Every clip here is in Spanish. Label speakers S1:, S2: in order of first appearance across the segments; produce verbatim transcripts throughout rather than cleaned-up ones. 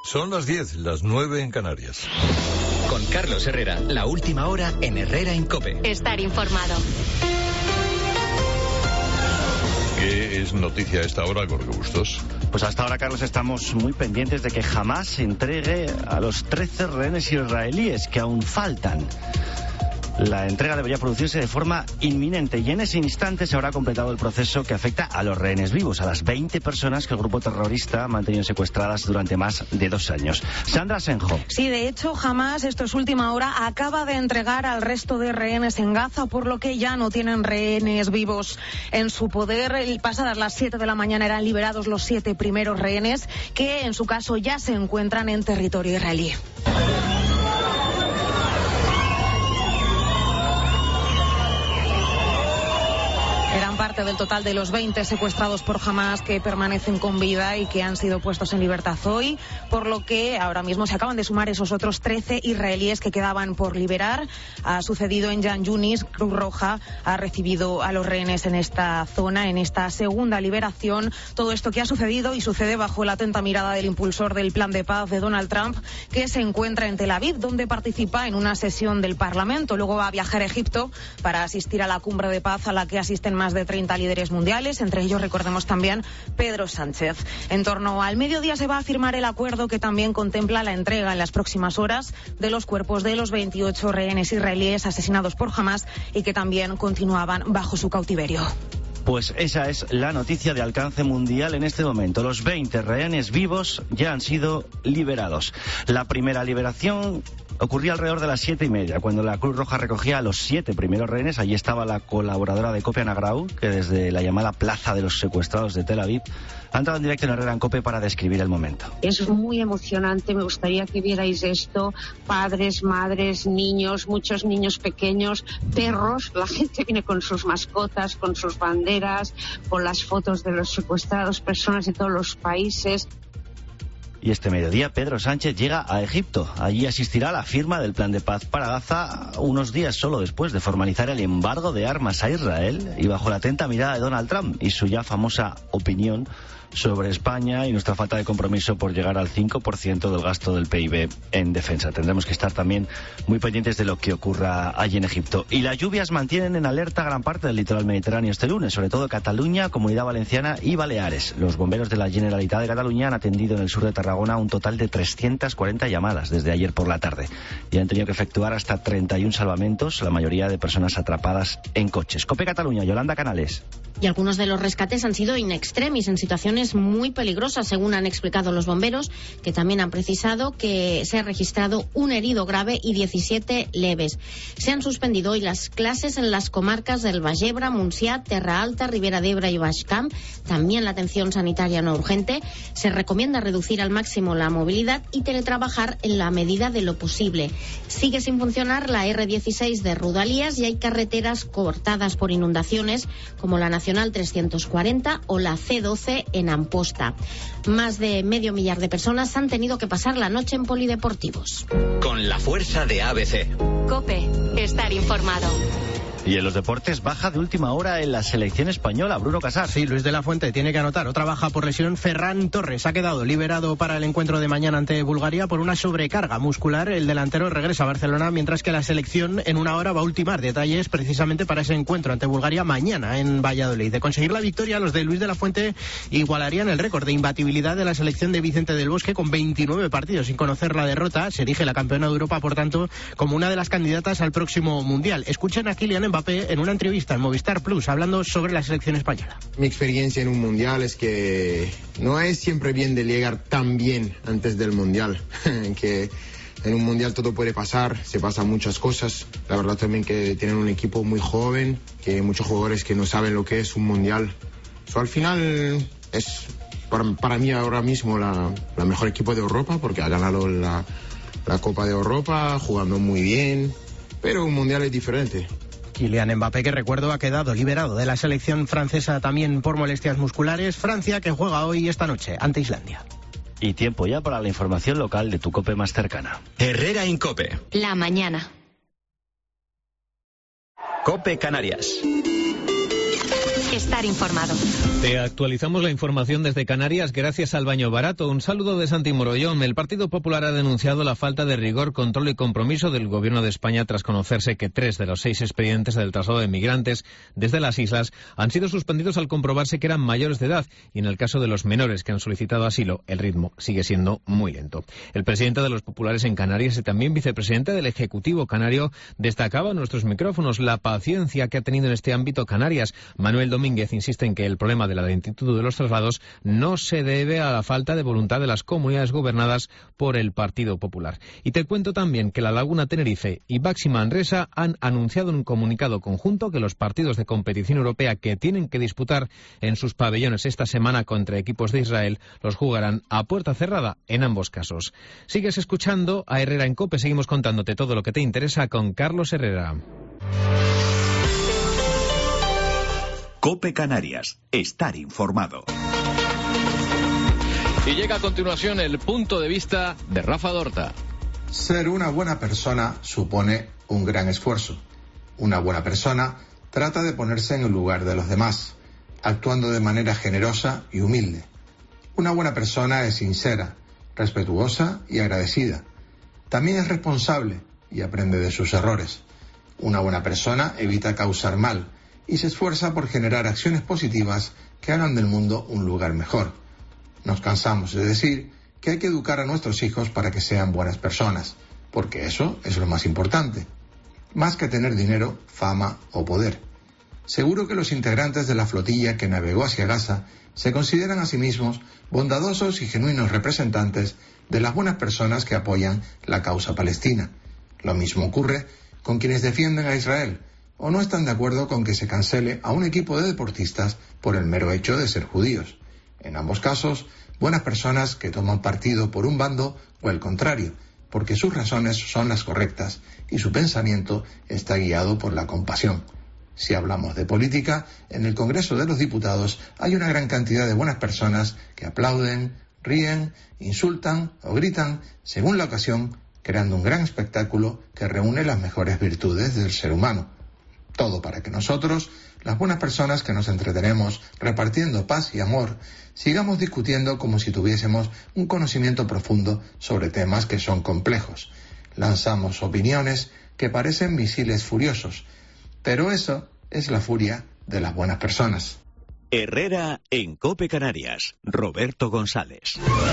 S1: Son las diez, las nueve en Canarias.
S2: Con Carlos Herrera, la última hora en Herrera en COPE.
S3: Estar informado.
S1: ¿Qué es noticia a esta hora, Jorge Bustos?
S4: Pues hasta ahora, Carlos, estamos muy pendientes de que Hamás entregue a los trece rehenes israelíes que aún faltan. La entrega debería producirse de forma inminente y en ese instante se habrá completado el proceso que afecta a los rehenes vivos, a las veinte personas que el grupo terrorista ha mantenido secuestradas durante más de dos años. Sandra Senjo.
S5: Sí, de hecho, Hamás, esto es última hora, acaba de entregar al resto de rehenes en Gaza, por lo que ya no tienen rehenes vivos en su poder. Pasadas las siete de la mañana eran liberados los siete primeros rehenes, que en su caso ya se encuentran en territorio israelí. Eran parte del total de los veinte secuestrados por Hamás que permanecen con vida y que han sido puestos en libertad hoy, por lo que ahora mismo se acaban de sumar esos otros trece israelíes que quedaban por liberar. Ha sucedido en Jan Yunis. Cruz Roja ha recibido a los rehenes en esta zona, en esta segunda liberación. Todo esto que ha sucedido y sucede bajo la atenta mirada del impulsor del plan de paz de Donald Trump, que se encuentra en Tel Aviv, donde participa en una sesión del Parlamento. Luego va a viajar a Egipto para asistir a la cumbre de paz a la que asisten más de treinta líderes mundiales, entre ellos recordemos también Pedro Sánchez. En torno al mediodía se va a firmar el acuerdo que también contempla la entrega en las próximas horas de los cuerpos de los veintiocho rehenes israelíes asesinados por Hamás y que también continuaban bajo su cautiverio.
S4: Pues esa es la noticia de alcance mundial en este momento. Los veinte rehenes vivos ya han sido liberados. La primera liberación ocurría alrededor de las siete y media, cuando la Cruz Roja recogía a los siete primeros rehenes. Allí estaba la colaboradora de COPE, Ana Grau, que desde la llamada Plaza de los Secuestrados de Tel Aviv ha entrado en directo en Herrera en COPE para describir el momento.
S6: Es muy emocionante, me gustaría que vierais esto, padres, madres, niños, muchos niños pequeños, perros, la gente viene con sus mascotas, con sus banderas, con las fotos de los secuestrados, personas de todos los países.
S4: Y este mediodía Pedro Sánchez llega a Egipto. Allí asistirá a la firma del plan de paz para Gaza unos días solo después de formalizar el embargo de armas a Israel y bajo la atenta mirada de Donald Trump y su ya famosa opinión sobre España y nuestra falta de compromiso por llegar al cinco por ciento del gasto del P I B en defensa. Tendremos que estar también muy pendientes de lo que ocurra allí en Egipto. Y las lluvias mantienen en alerta gran parte del litoral mediterráneo este lunes, sobre todo Cataluña, Comunidad Valenciana y Baleares. Los bomberos de la Generalitat de Cataluña han atendido en el sur de Tarragona un total de trescientas cuarenta llamadas desde ayer por la tarde y han tenido que efectuar hasta treinta y uno salvamentos, la mayoría de personas atrapadas en coches. COPE Cataluña, Yolanda Canales.
S7: Y algunos de los rescates han sido in extremis, en situaciones muy peligrosas, según han explicado los bomberos, que también han precisado que se ha registrado un herido grave y diecisiete leves. Se han suspendido hoy las clases en las comarcas del Baix Ebre, Montsià, Terra Alta, Ribera d'Ebre y Baix Camp. También la atención sanitaria no urgente. Se recomienda reducir al máximo la movilidad y teletrabajar en la medida de lo posible. Sigue sin funcionar la erre dieciséis de Rodalies y hay carreteras cortadas por inundaciones, como la Nacional trescientos cuarenta o la ce doce en Amposta. Más de medio millar de personas han tenido que pasar la noche en polideportivos.
S2: Con la fuerza de A B C.
S3: COPE, estar informado.
S4: Y en los deportes, baja de última hora en la selección española, Bruno Casar.
S8: Sí, Luis de la Fuente tiene que anotar otra baja por lesión. Ferran Torres ha quedado liberado para el encuentro de mañana ante Bulgaria por una sobrecarga muscular. El delantero regresa a Barcelona, mientras que la selección en una hora va a ultimar detalles precisamente para ese encuentro ante Bulgaria mañana en Valladolid. De conseguir la victoria, los de Luis de la Fuente igualarían el récord de imbatibilidad de la selección de Vicente del Bosque con veintinueve partidos sin conocer la derrota. Se erige la campeona de Europa, por tanto, como una de las candidatas al próximo Mundial. Escuchen a Kylian Mbappé en una entrevista en Movistar Plus hablando sobre la selección española.
S9: Mi experiencia en un mundial es que no es siempre bien de llegar tan bien antes del mundial, que en un mundial todo puede pasar, se pasan muchas cosas. La verdad también que tienen un equipo muy joven, que hay muchos jugadores que no saben lo que es un mundial. So, al final es para, para mí ahora mismo la, la mejor equipo de Europa, porque ha ganado la, la Copa de Europa, jugando muy bien, pero un mundial es diferente.
S8: Kylian Mbappé, que recuerdo ha quedado liberado de la selección francesa también por molestias musculares. Francia, que juega hoy esta noche ante Islandia.
S4: Y tiempo ya para la información local de tu COPE más cercana.
S2: Herrera en COPE.
S3: La mañana.
S2: COPE Canarias.
S3: Estar informado.
S10: Te actualizamos la información desde Canarias gracias al Baño Barato. Un saludo de Santi Morollón. El Partido Popular ha denunciado la falta de rigor, control y compromiso del Gobierno de España tras conocerse que tres de los seis expedientes del traslado de migrantes desde las islas han sido suspendidos al comprobarse que eran mayores de edad, y en el caso de los menores que han solicitado asilo, el ritmo sigue siendo muy lento. El presidente de los populares en Canarias y también vicepresidente del Ejecutivo canario destacaba en nuestros micrófonos la paciencia que ha tenido en este ámbito Canarias. Manuel Domínguez insiste en que el problema de la lentitud de los traslados no se debe a la falta de voluntad de las comunidades gobernadas por el Partido Popular. Y te cuento también que La Laguna Tenerife y Baxi Manresa han anunciado en un comunicado conjunto que los partidos de competición europea que tienen que disputar en sus pabellones esta semana contra equipos de Israel los jugarán a puerta cerrada en ambos casos. Sigues escuchando a Herrera en COPE, seguimos contándote todo lo que te interesa con Carlos Herrera.
S11: COPE Canarias, estar informado.
S12: Y llega a continuación el punto de vista de Rafa Dorta.
S13: Ser una buena persona supone un gran esfuerzo. Una buena persona trata de ponerse en el lugar de los demás, actuando de manera generosa y humilde. Una buena persona es sincera, respetuosa y agradecida. También es responsable y aprende de sus errores. Una buena persona evita causar mal y se esfuerza por generar acciones positivas que hagan del mundo un lugar mejor. Nos cansamos de decir que hay que educar a nuestros hijos para que sean buenas personas, porque eso es lo más importante, más que tener dinero, fama o poder. Seguro que los integrantes de la flotilla que navegó hacia Gaza se consideran a sí mismos bondadosos y genuinos representantes de las buenas personas que apoyan la causa palestina. Lo mismo ocurre con quienes defienden a Israel o no están de acuerdo con que se cancele a un equipo de deportistas por el mero hecho de ser judíos. En ambos casos, buenas personas que toman partido por un bando o el contrario, porque sus razones son las correctas y su pensamiento está guiado por la compasión. Si hablamos de política, en el Congreso de los Diputados hay una gran cantidad de buenas personas que aplauden, ríen, insultan o gritan según la ocasión, creando un gran espectáculo que reúne las mejores virtudes del ser humano. Todo para que nosotros, las buenas personas que nos entretenemos repartiendo paz y amor, sigamos discutiendo como si tuviésemos un conocimiento profundo sobre temas que son complejos. Lanzamos opiniones que parecen misiles furiosos, pero eso es la furia de las buenas personas.
S11: Herrera en COPE Canarias, Roberto González.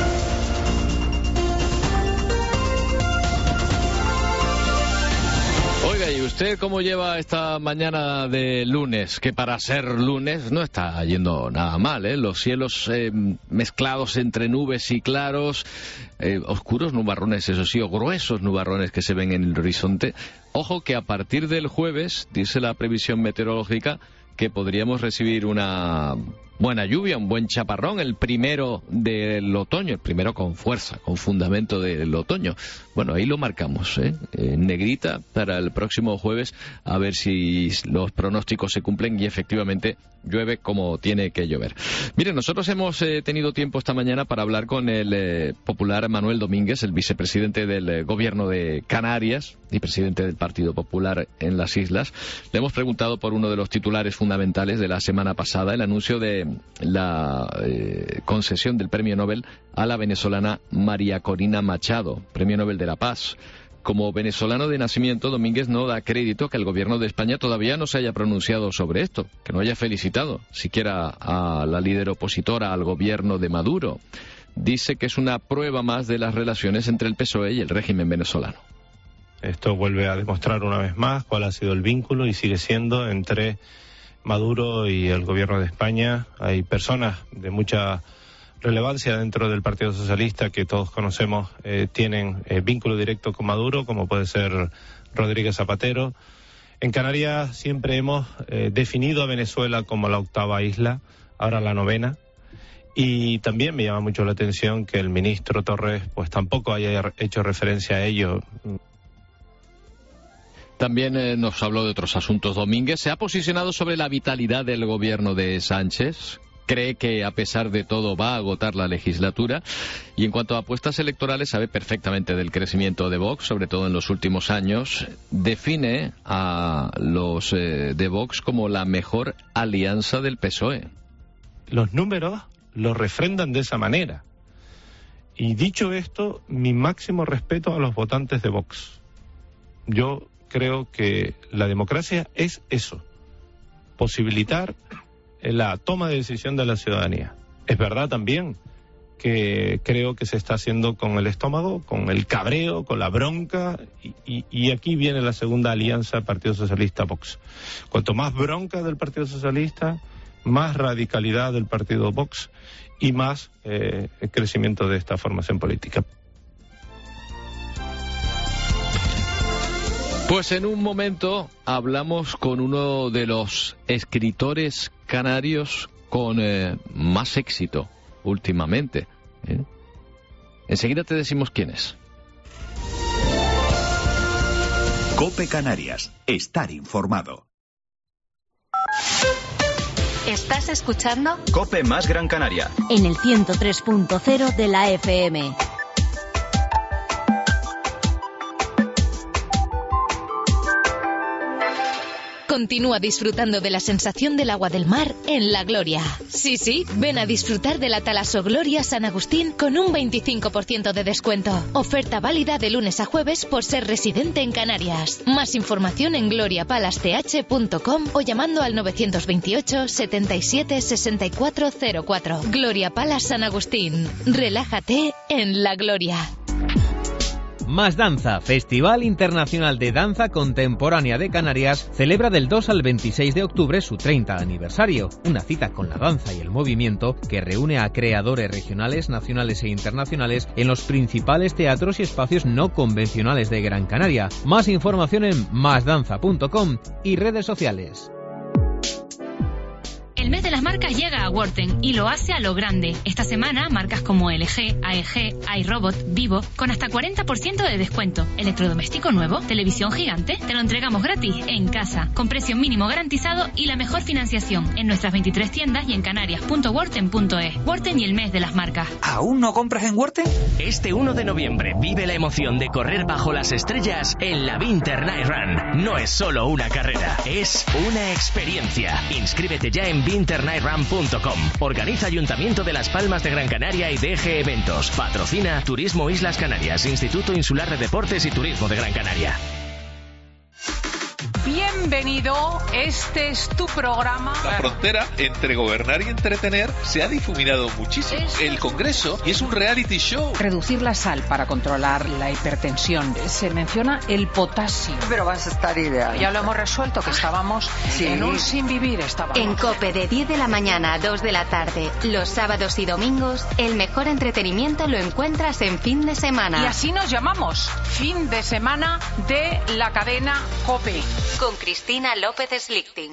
S12: Oiga, ¿y usted cómo lleva esta mañana de lunes? Que para ser lunes no está yendo nada mal, ¿eh? Los cielos eh, mezclados entre nubes y claros, eh, oscuros nubarrones, eso sí, o gruesos nubarrones que se ven en el horizonte. Ojo que a partir del jueves, dice la previsión meteorológica, que podríamos recibir una buena lluvia, un buen chaparrón, el primero del otoño, el primero con fuerza, con fundamento del otoño. Bueno, ahí lo marcamos, ¿eh? En negrita para el próximo jueves, a ver si los pronósticos se cumplen y efectivamente llueve como tiene que llover. Miren, nosotros hemos eh, tenido tiempo esta mañana para hablar con el eh, popular Manuel Domínguez, el vicepresidente del eh, gobierno de Canarias y presidente del Partido Popular en las islas. Le hemos preguntado por uno de los titulares fundamentales de la semana pasada, el anuncio de la eh, concesión del premio Nobel a la venezolana María Corina Machado, premio Nobel de la Paz. Como venezolano de nacimiento, Domínguez no da crédito que el gobierno de España todavía no se haya pronunciado sobre esto, que no haya felicitado siquiera a la líder opositora al gobierno de Maduro. Dice que es una prueba más de las relaciones entre el P S O E y el régimen venezolano.
S14: Esto vuelve a demostrar una vez más cuál ha sido el vínculo y sigue siendo entre Maduro y el gobierno de España. Hay personas de mucha relevancia dentro del Partido Socialista que todos conocemos, eh, tienen eh, vínculo directo con Maduro, como puede ser Rodríguez Zapatero. En Canarias siempre hemos eh, definido a Venezuela como la octava isla, ahora la novena, y también me llama mucho la atención que el ministro Torres pues tampoco haya hecho referencia a ello.
S12: También eh, nos habló de otros asuntos Domínguez. ¿Se ha posicionado sobre la vitalidad del gobierno de Sánchez? cree que a pesar de todo va a agotar la legislatura. Y en cuanto a apuestas electorales, sabe perfectamente del crecimiento de Vox, sobre todo en los últimos años. Define a los eh, de Vox como la mejor alianza del P S O E.
S14: Los números lo refrendan de esa manera. Y dicho esto, mi máximo respeto a los votantes de Vox. Yo creo que la democracia es eso, posibilitar la toma de decisión de la ciudadanía. Es verdad también que creo que se está haciendo con el estómago, con el cabreo, con la bronca, y, y, y aquí viene la segunda alianza Partido Socialista-Vox. Cuanto más bronca del Partido Socialista, más radicalidad del Partido Vox y más eh, el crecimiento de esta formación política.
S12: Pues en un momento hablamos con uno de los escritores canarios con eh, más éxito últimamente. ¿eh? Enseguida te decimos quién es.
S11: COPE Canarias. Estar informado.
S3: ¿Estás escuchando?
S2: COPE más Gran Canaria.
S15: En el ciento tres punto cero de la F M.
S16: Continúa disfrutando de la sensación del agua del mar en La Gloria. Sí, sí, ven a disfrutar de la Talasogloria San Agustín con un veinticinco por ciento de descuento. Oferta válida de lunes a jueves por ser residente en Canarias. Más información en gloria palace t h punto com o llamando al novecientos veintiocho, setenta y siete, sesenta y cuatro cero cuatro. Gloria Palace San Agustín. Relájate en La Gloria.
S10: Más Danza, Festival Internacional de Danza Contemporánea de Canarias, celebra del dos al veintiséis de octubre su treinta aniversario. Una cita con la danza y el movimiento que reúne a creadores regionales, nacionales e internacionales en los principales teatros y espacios no convencionales de Gran Canaria. Más información en más danza punto com y redes sociales.
S17: El mes de las marcas llega a Worten y lo hace a lo grande. Esta semana, marcas como L G, A E G, iRobot, Vivo, con hasta cuarenta por ciento de descuento. Electrodoméstico nuevo, televisión gigante, te lo entregamos gratis en casa, con precio mínimo garantizado y la mejor financiación en nuestras veintitrés tiendas y en canarias punto worten punto es. Worten y el mes de las marcas.
S2: ¿Aún no compras en Worten? Este uno de noviembre vive la emoción de correr bajo las estrellas en la Winter Night Run. No es solo una carrera, es una experiencia. Inscríbete ya en winter night run punto com. Organiza Ayuntamiento de Las Palmas de Gran Canaria y D G Eventos. Patrocina Turismo Islas Canarias, Instituto Insular de Deportes y Turismo de Gran Canaria.
S18: Bienvenido, este es tu programa.
S19: La frontera entre gobernar y entretener se ha difuminado muchísimo. El Congreso y es un reality show.
S18: Reducir la sal para controlar la hipertensión. Se menciona el potasio.
S20: Pero vas a estar ideal.
S18: Ya lo hemos resuelto, que estábamos sí. en un sin vivir. Estábamos.
S3: En COPE de diez de la mañana a dos de la tarde, los sábados y domingos, el mejor entretenimiento lo encuentras en fin de semana.
S18: Y así nos llamamos, fin de semana de la cadena COPE.
S3: Con Cristina López Slichting.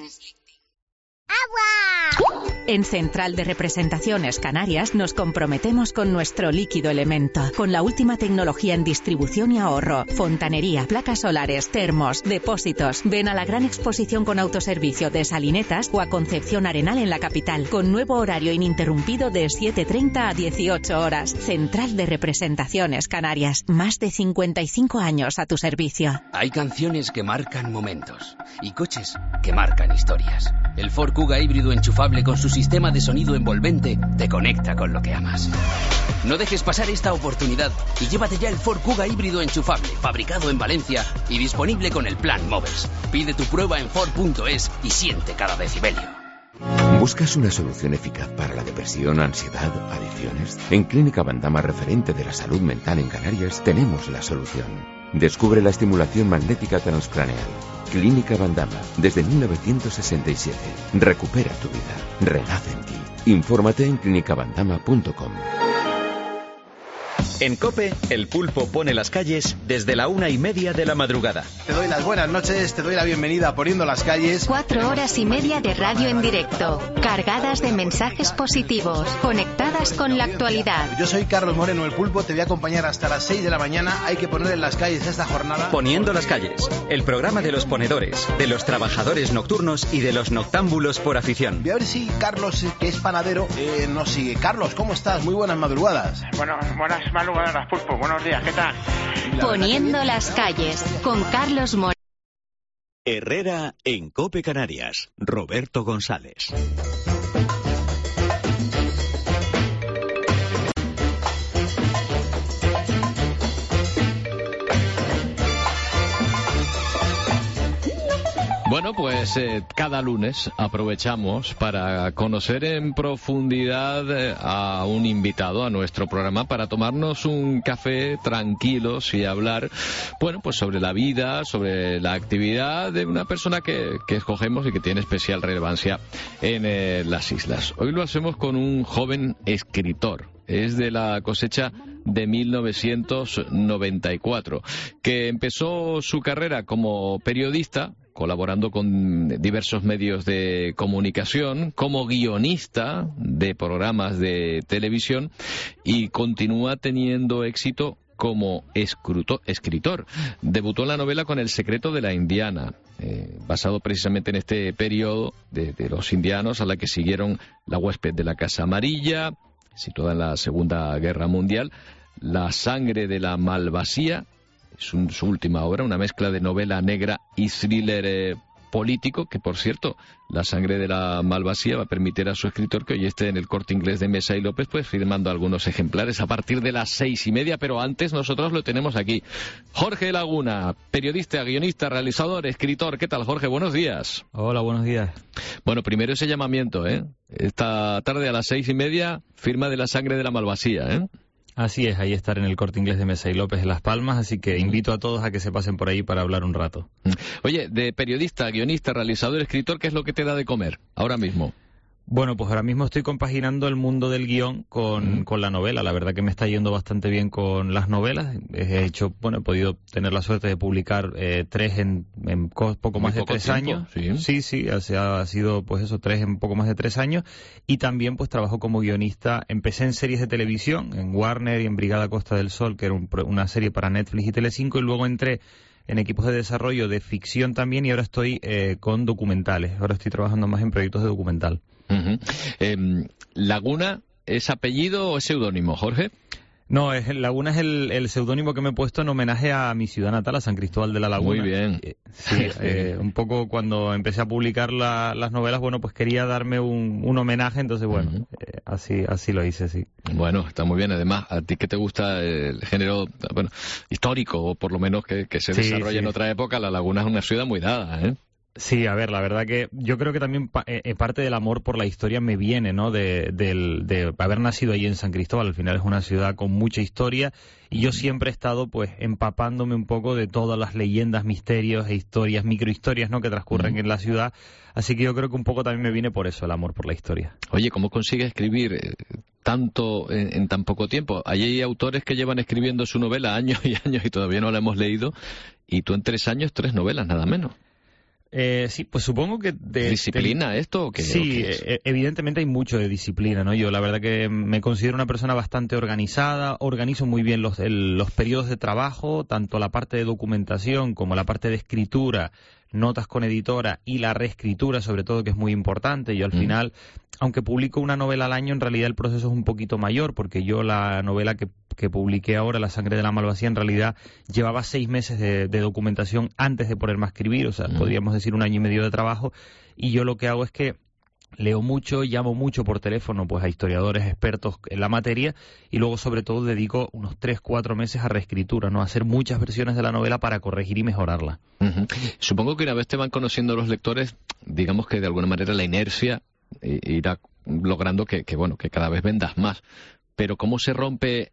S15: ¡Agua! En Central de Representaciones Canarias nos comprometemos con nuestro líquido elemento, con la última tecnología en distribución y ahorro, fontanería, placas solares, termos, depósitos. Ven a la gran exposición con autoservicio de Salinetas o a Concepción Arenal en la capital, con nuevo horario ininterrumpido de siete treinta a dieciocho horas. Central de Representaciones Canarias, más de cincuenta y cinco años a tu servicio.
S21: Hay canciones que marcan momentos y coches que marcan historias. El Ford Kuga híbrido enchufable con su sistema de sonido envolvente te conecta con lo que amas. No dejes pasar esta oportunidad y llévate ya el Ford Kuga híbrido enchufable, fabricado en Valencia y disponible con el plan Moves. Pide tu prueba en Ford punto es y siente cada decibelio.
S22: ¿Buscas una solución eficaz para la depresión, ansiedad, adicciones? En Clínica Bandama, referente de la salud mental en Canarias, tenemos la solución. Descubre la estimulación magnética transcraneal. Clínica Bandama, desde mil novecientos sesenta y siete. Recupera tu vida. Renace en ti. Infórmate en clínica bandama punto com.
S2: En COPE, el pulpo pone las calles desde la una y media de la madrugada.
S23: Te doy las buenas noches, te doy la bienvenida a Poniendo las Calles.
S3: Cuatro horas y media de radio en directo, cargadas de mensajes positivos, conectadas Conectadas con la actualidad.
S23: Yo soy Carlos Moreno, el Pulpo, te voy a acompañar hasta las seis de la mañana. Hay que poner en las calles esta jornada.
S1: Poniendo las calles, el programa de los ponedores, de los trabajadores nocturnos y de los noctámbulos por afición.
S23: Voy a ver si Carlos, que es panadero, eh, nos sigue. Carlos, ¿cómo estás? Muy buenas madrugadas.
S5: Bueno, buenas madrugadas, Pulpo. Buenos días, ¿qué tal?
S3: Poniendo las calles, con Carlos Moreno.
S11: Herrera en COPE Canarias. Roberto González.
S12: Bueno, pues eh, cada lunes aprovechamos para conocer en profundidad eh, a un invitado a nuestro programa para tomarnos un café tranquilos y hablar, bueno, pues sobre la vida, sobre la actividad de una persona que, que escogemos y que tiene especial relevancia en eh, las islas. Hoy lo hacemos con un joven escritor. Es de la cosecha de mil novecientos noventa y cuatro, que empezó su carrera como periodista, colaborando con diversos medios de comunicación, como guionista de programas de televisión, y continúa teniendo éxito como escritor. Debutó en la novela con El secreto de la indiana, eh, basado precisamente en este periodo de, de los indianos, a la que siguieron La huésped de la casa amarilla, situada en la Segunda Guerra Mundial, La sangre de la malvasía, es un, su última obra, una mezcla de novela negra y thriller eh, político, que por cierto, La sangre de la malvasía va a permitir a su escritor que hoy esté en el Corte Inglés de Mesa y López, pues firmando algunos ejemplares a partir de las seis y media, pero antes nosotros lo tenemos aquí. Jorge Laguna, periodista, guionista, realizador, escritor. ¿Qué tal, Jorge? Buenos días.
S20: Hola, buenos días.
S12: Bueno, primero ese llamamiento, ¿eh? Esta tarde a las seis y media, firma de La sangre de la malvasía, ¿eh?
S20: Así es, ahí estar en el Corte Inglés de Mesa y López en Las Palmas, así que invito a todos a que se pasen por ahí para hablar un rato.
S12: Oye, de periodista, guionista, realizador, escritor, ¿qué es lo que te da de comer ahora mismo?
S20: Bueno, pues ahora mismo estoy compaginando el mundo del guión con, mm. con la novela. La verdad que me está yendo bastante bien con las novelas. He hecho, bueno, he podido tener la suerte de publicar eh, tres en, en poco más Muy de tres tiempo, años. Sí, sí, sí ha, ha sido pues eso, tres en poco más de tres años. Y también pues trabajo como guionista. Empecé en series de televisión, en Warner y en Brigada Costa del Sol, que era un, una serie para Netflix y Telecinco, y luego entré en equipos de desarrollo de ficción también, y ahora estoy eh, con documentales. Ahora estoy trabajando más en proyectos de documental.
S12: Uh-huh. eh, ¿Laguna es apellido o es seudónimo, Jorge?
S20: No, es, Laguna es el, el seudónimo que me he puesto en homenaje a mi ciudad natal, a San Cristóbal de la Laguna.
S12: Muy bien.
S20: Eh, sí, eh, un poco cuando empecé a publicar la, las novelas, bueno, pues quería darme un, un homenaje, entonces bueno, uh-huh. eh, así así lo hice, sí.
S12: Bueno, está muy bien. Además, ¿a ti que te gusta el género, bueno, histórico, o por lo menos que, que se sí, desarrolla sí. en otra época? La Laguna es una ciudad muy dada, ¿eh?
S20: Sí, a ver, la verdad que yo creo que también pa eh, parte del amor por la historia me viene, ¿no? De, de, de haber nacido allí en San Cristóbal. Al final es una ciudad con mucha historia y yo siempre he estado, pues, empapándome un poco de todas las leyendas, misterios e historias, microhistorias, ¿no? Que transcurren uh-huh. en la ciudad. Así que yo creo que un poco también me viene por eso, el amor por la historia.
S12: Oye, ¿cómo consigues escribir eh, tanto en, en tan poco tiempo? Allí hay autores que llevan escribiendo su novela años y años y todavía no la hemos leído, y tú en tres años, tres novelas, nada menos.
S20: Eh, sí, pues supongo que... De,
S12: ¿Disciplina de, esto o qué?
S20: Sí,
S12: o qué es?
S20: eh, evidentemente hay mucho de disciplina, ¿no? Yo la verdad que me considero una persona bastante organizada, organizo muy bien los, el, los periodos de trabajo, tanto la parte de documentación como la parte de escritura, notas con editora y la reescritura, sobre todo, que es muy importante. Yo al mm. final, aunque publico una novela al año, en realidad el proceso es un poquito mayor, porque yo la novela que, que publiqué ahora, La sangre de la malvasía, en realidad llevaba seis meses de, de documentación antes de ponerme a escribir, o sea, mm. podríamos decir un año y medio de trabajo, y yo lo que hago es que leo mucho, llamo mucho por teléfono pues a historiadores expertos en la materia, y luego sobre todo dedico unos tres, cuatro meses a reescritura, ¿no? A hacer muchas versiones de la novela para corregir y mejorarla.
S12: Uh-huh. Supongo que una vez te van conociendo los lectores, digamos que de alguna manera la inercia irá logrando que, que bueno, que cada vez vendas más. Pero ¿cómo se rompe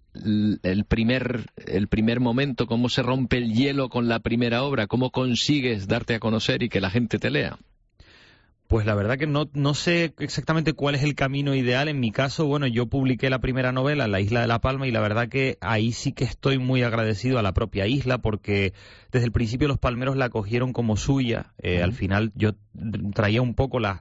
S12: el primer, el primer momento? ¿Cómo se rompe el hielo con la primera obra? ¿Cómo consigues darte a conocer y que la gente te lea?
S20: Pues la verdad que no, no sé exactamente cuál es el camino ideal. En mi caso, bueno, yo publiqué la primera novela, La isla de La Palma, y la verdad que ahí sí que estoy muy agradecido a la propia isla, porque desde el principio los palmeros la cogieron como suya. Eh, uh-huh. Al final yo traía un poco la...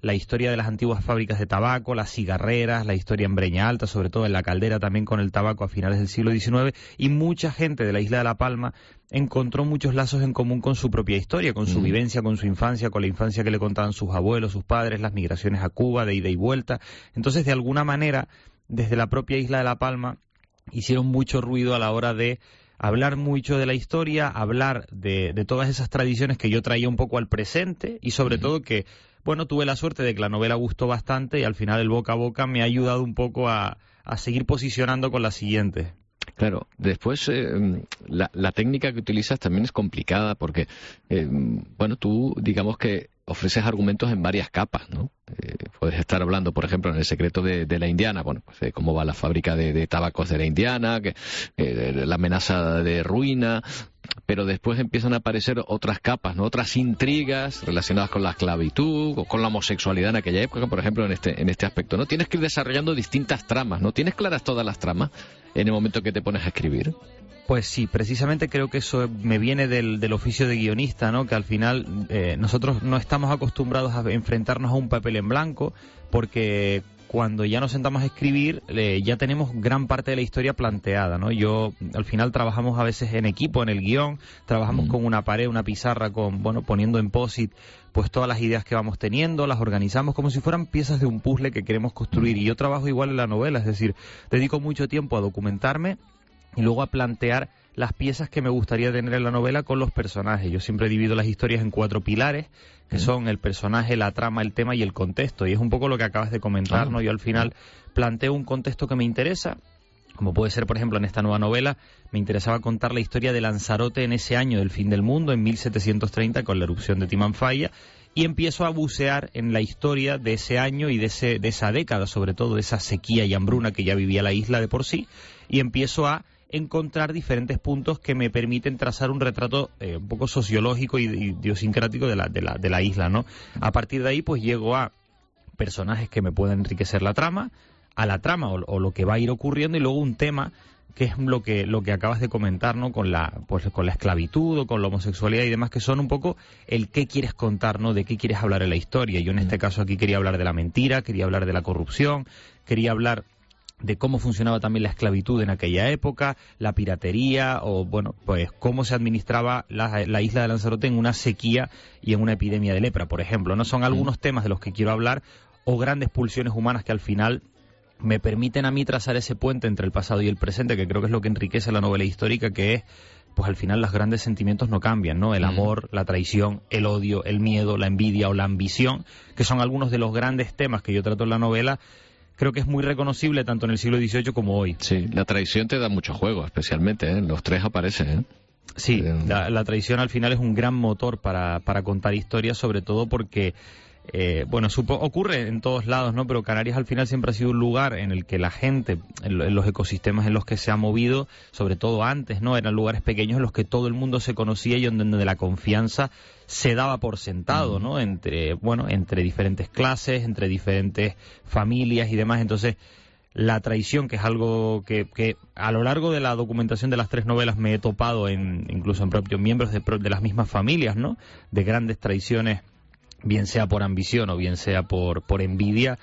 S20: la historia de las antiguas fábricas de tabaco, las cigarreras, la historia en Breña Alta, sobre todo en La Caldera también con el tabaco a finales del siglo diecinueve, y mucha gente de la isla de La Palma encontró muchos lazos en común con su propia historia, con su mm. vivencia, con su infancia, con la infancia que le contaban sus abuelos, sus padres, las migraciones a Cuba de ida y vuelta. Entonces, de alguna manera, desde la propia isla de La Palma, hicieron mucho ruido a la hora de hablar mucho de la historia, hablar de, de todas esas tradiciones que yo traía un poco al presente y sobre uh-huh. todo que, bueno, tuve la suerte de que la novela gustó bastante y al final el boca a boca me ha ayudado un poco a, a seguir posicionando con la siguiente.
S12: Claro, después eh, la, la técnica que utilizas también es complicada porque, eh, bueno, tú digamos que ofreces argumentos en varias capas, ¿no? Eh, puedes estar hablando, por ejemplo, en El secreto de, de la Indiana, bueno, pues de cómo va la fábrica de, de tabacos de la Indiana, que, eh, la amenaza de ruina, pero después empiezan a aparecer otras capas, ¿no? Otras intrigas relacionadas con la esclavitud o con la homosexualidad en aquella época, por ejemplo, en este, en este aspecto, ¿no? Tienes que ir desarrollando distintas tramas, ¿no? ¿Tienes claras todas las tramas en el momento que te pones a escribir?
S20: Pues sí, precisamente creo que eso me viene del, del oficio de guionista, ¿no? Que al final eh, nosotros no estamos acostumbrados a enfrentarnos a un papel en blanco porque cuando ya nos sentamos a escribir eh, ya tenemos gran parte de la historia planteada, ¿no? Yo, al final trabajamos a veces en equipo, en el guión, trabajamos mm. con una pared, una pizarra, con bueno poniendo en post-it pues todas las ideas que vamos teniendo, las organizamos como si fueran piezas de un puzzle que queremos construir. Y yo trabajo igual en la novela, es decir, dedico mucho tiempo a documentarme y luego a plantear las piezas que me gustaría tener en la novela con los personajes. Yo siempre divido las historias en cuatro pilares, que son el personaje, la trama, el tema y el contexto. Y es un poco lo que acabas de comentar, ¿no? Yo al final planteo un contexto que me interesa, como puede ser, por ejemplo, en esta nueva novela, me interesaba contar la historia de Lanzarote en ese año del fin del mundo, en mil setecientos treinta, con la erupción de Timanfaya, y empiezo a bucear en la historia de ese año y de, ese, de esa década, sobre todo de esa sequía y hambruna que ya vivía la isla de por sí, y empiezo a encontrar diferentes puntos que me permiten trazar un retrato eh, un poco sociológico y, y idiosincrático de la, de, la, de la isla, ¿no? A partir de ahí, pues llego a personajes que me pueden enriquecer la trama, a la trama o, o lo que va a ir ocurriendo, y luego un tema que es lo que lo que acabas de comentar, ¿no? Con la pues con la esclavitud o con la homosexualidad y demás, que son un poco el qué quieres contar, ¿no? De qué quieres hablar en la historia. Yo en este caso aquí quería hablar de la mentira, quería hablar de la corrupción, quería hablar de cómo funcionaba también la esclavitud en aquella época, la piratería, o bueno, pues cómo se administraba la, la isla de Lanzarote en una sequía y en una epidemia de lepra, por ejemplo, ¿no? Son algunos temas de los que quiero hablar, o grandes pulsiones humanas que al final me permiten a mí trazar ese puente entre el pasado y el presente, que creo que es lo que enriquece la novela histórica, que es, pues al final los grandes sentimientos no cambian, ¿no? El amor, la traición, el odio, el miedo, la envidia o la ambición, que son algunos de los grandes temas que yo trato en la novela. Creo que es muy reconocible tanto en el siglo dieciocho como hoy.
S12: Sí, la traición te da mucho juego, especialmente, ¿eh? Los tres aparecen, ¿eh?
S20: Sí, la, la traición al final es un gran motor para, para contar historias, sobre todo porque, eh, bueno, supo, ocurre en todos lados, ¿no? Pero Canarias al final siempre ha sido un lugar en el que la gente, en, en los ecosistemas en los que se ha movido, sobre todo antes, ¿no? Eran lugares pequeños en los que todo el mundo se conocía y donde la confianza se daba por sentado, ¿no? Entre, bueno, entre diferentes clases, entre diferentes familias y demás. Entonces, la traición, que es algo que, que a lo largo de la documentación de las tres novelas me he topado en, incluso en propios miembros de, de las mismas familias, ¿no? De grandes traiciones, bien sea por ambición o bien sea por, por envidia,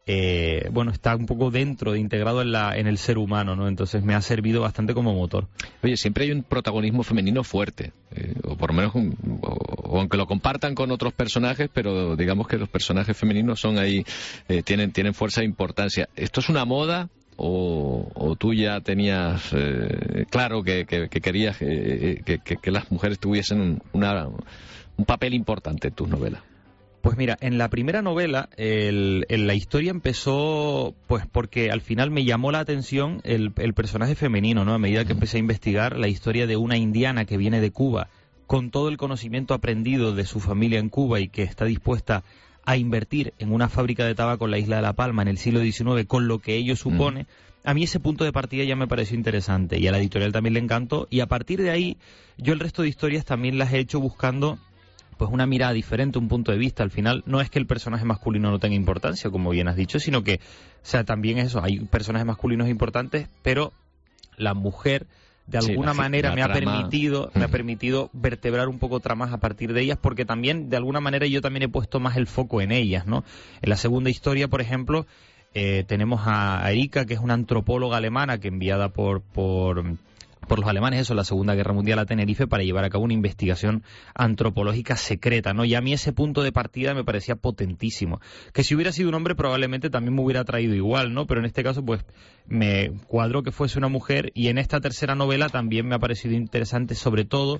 S20: eh, bueno, está un poco dentro, integrado en, la, en el ser humano, ¿no? Entonces me ha servido bastante como motor.
S12: Oye, siempre hay un protagonismo femenino fuerte, eh, o por lo menos, un, o, o aunque lo compartan con otros personajes, pero digamos que los personajes femeninos son ahí, eh, tienen, tienen fuerza e importancia. ¿Esto es una moda? O, o tú ya tenías eh, claro que, que, que querías eh, que, que, que las mujeres tuviesen una, un papel importante en tus novelas?
S20: Pues mira, en la primera novela el, el, la historia empezó pues porque al final me llamó la atención el, el personaje femenino, ¿no? A medida que empecé a investigar la historia de una indiana que viene de Cuba con todo el conocimiento aprendido de su familia en Cuba y que está dispuesta a invertir en una fábrica de tabaco en la isla de La Palma en el siglo diecinueve con lo que ello supone, mm. a mí ese punto de partida ya me pareció interesante y a la editorial también le encantó, y a partir de ahí yo el resto de historias también las he hecho buscando pues una mirada diferente, un punto de vista. Al final no es que el personaje masculino no tenga importancia, como bien has dicho, sino que, o sea, también eso, hay personajes masculinos importantes, pero la mujer de
S12: Sí,
S20: alguna
S12: la,
S20: manera
S12: la
S20: me ha
S12: trama...
S20: permitido me ha permitido vertebrar un poco tramas a partir de ellas, porque también de alguna manera yo también he puesto más el foco en ellas, ¿no? En la segunda historia, por ejemplo, eh, tenemos a Erika, que es una antropóloga alemana que enviada por por por los alemanes, eso, en la Segunda Guerra Mundial a Tenerife para llevar a cabo una investigación antropológica secreta, ¿no? Y a mí ese punto de partida me parecía potentísimo. Que si hubiera sido un hombre probablemente también me hubiera traído igual, ¿no? Pero en este caso, pues, me cuadró que fuese una mujer, y en esta tercera novela también me ha parecido interesante, sobre todo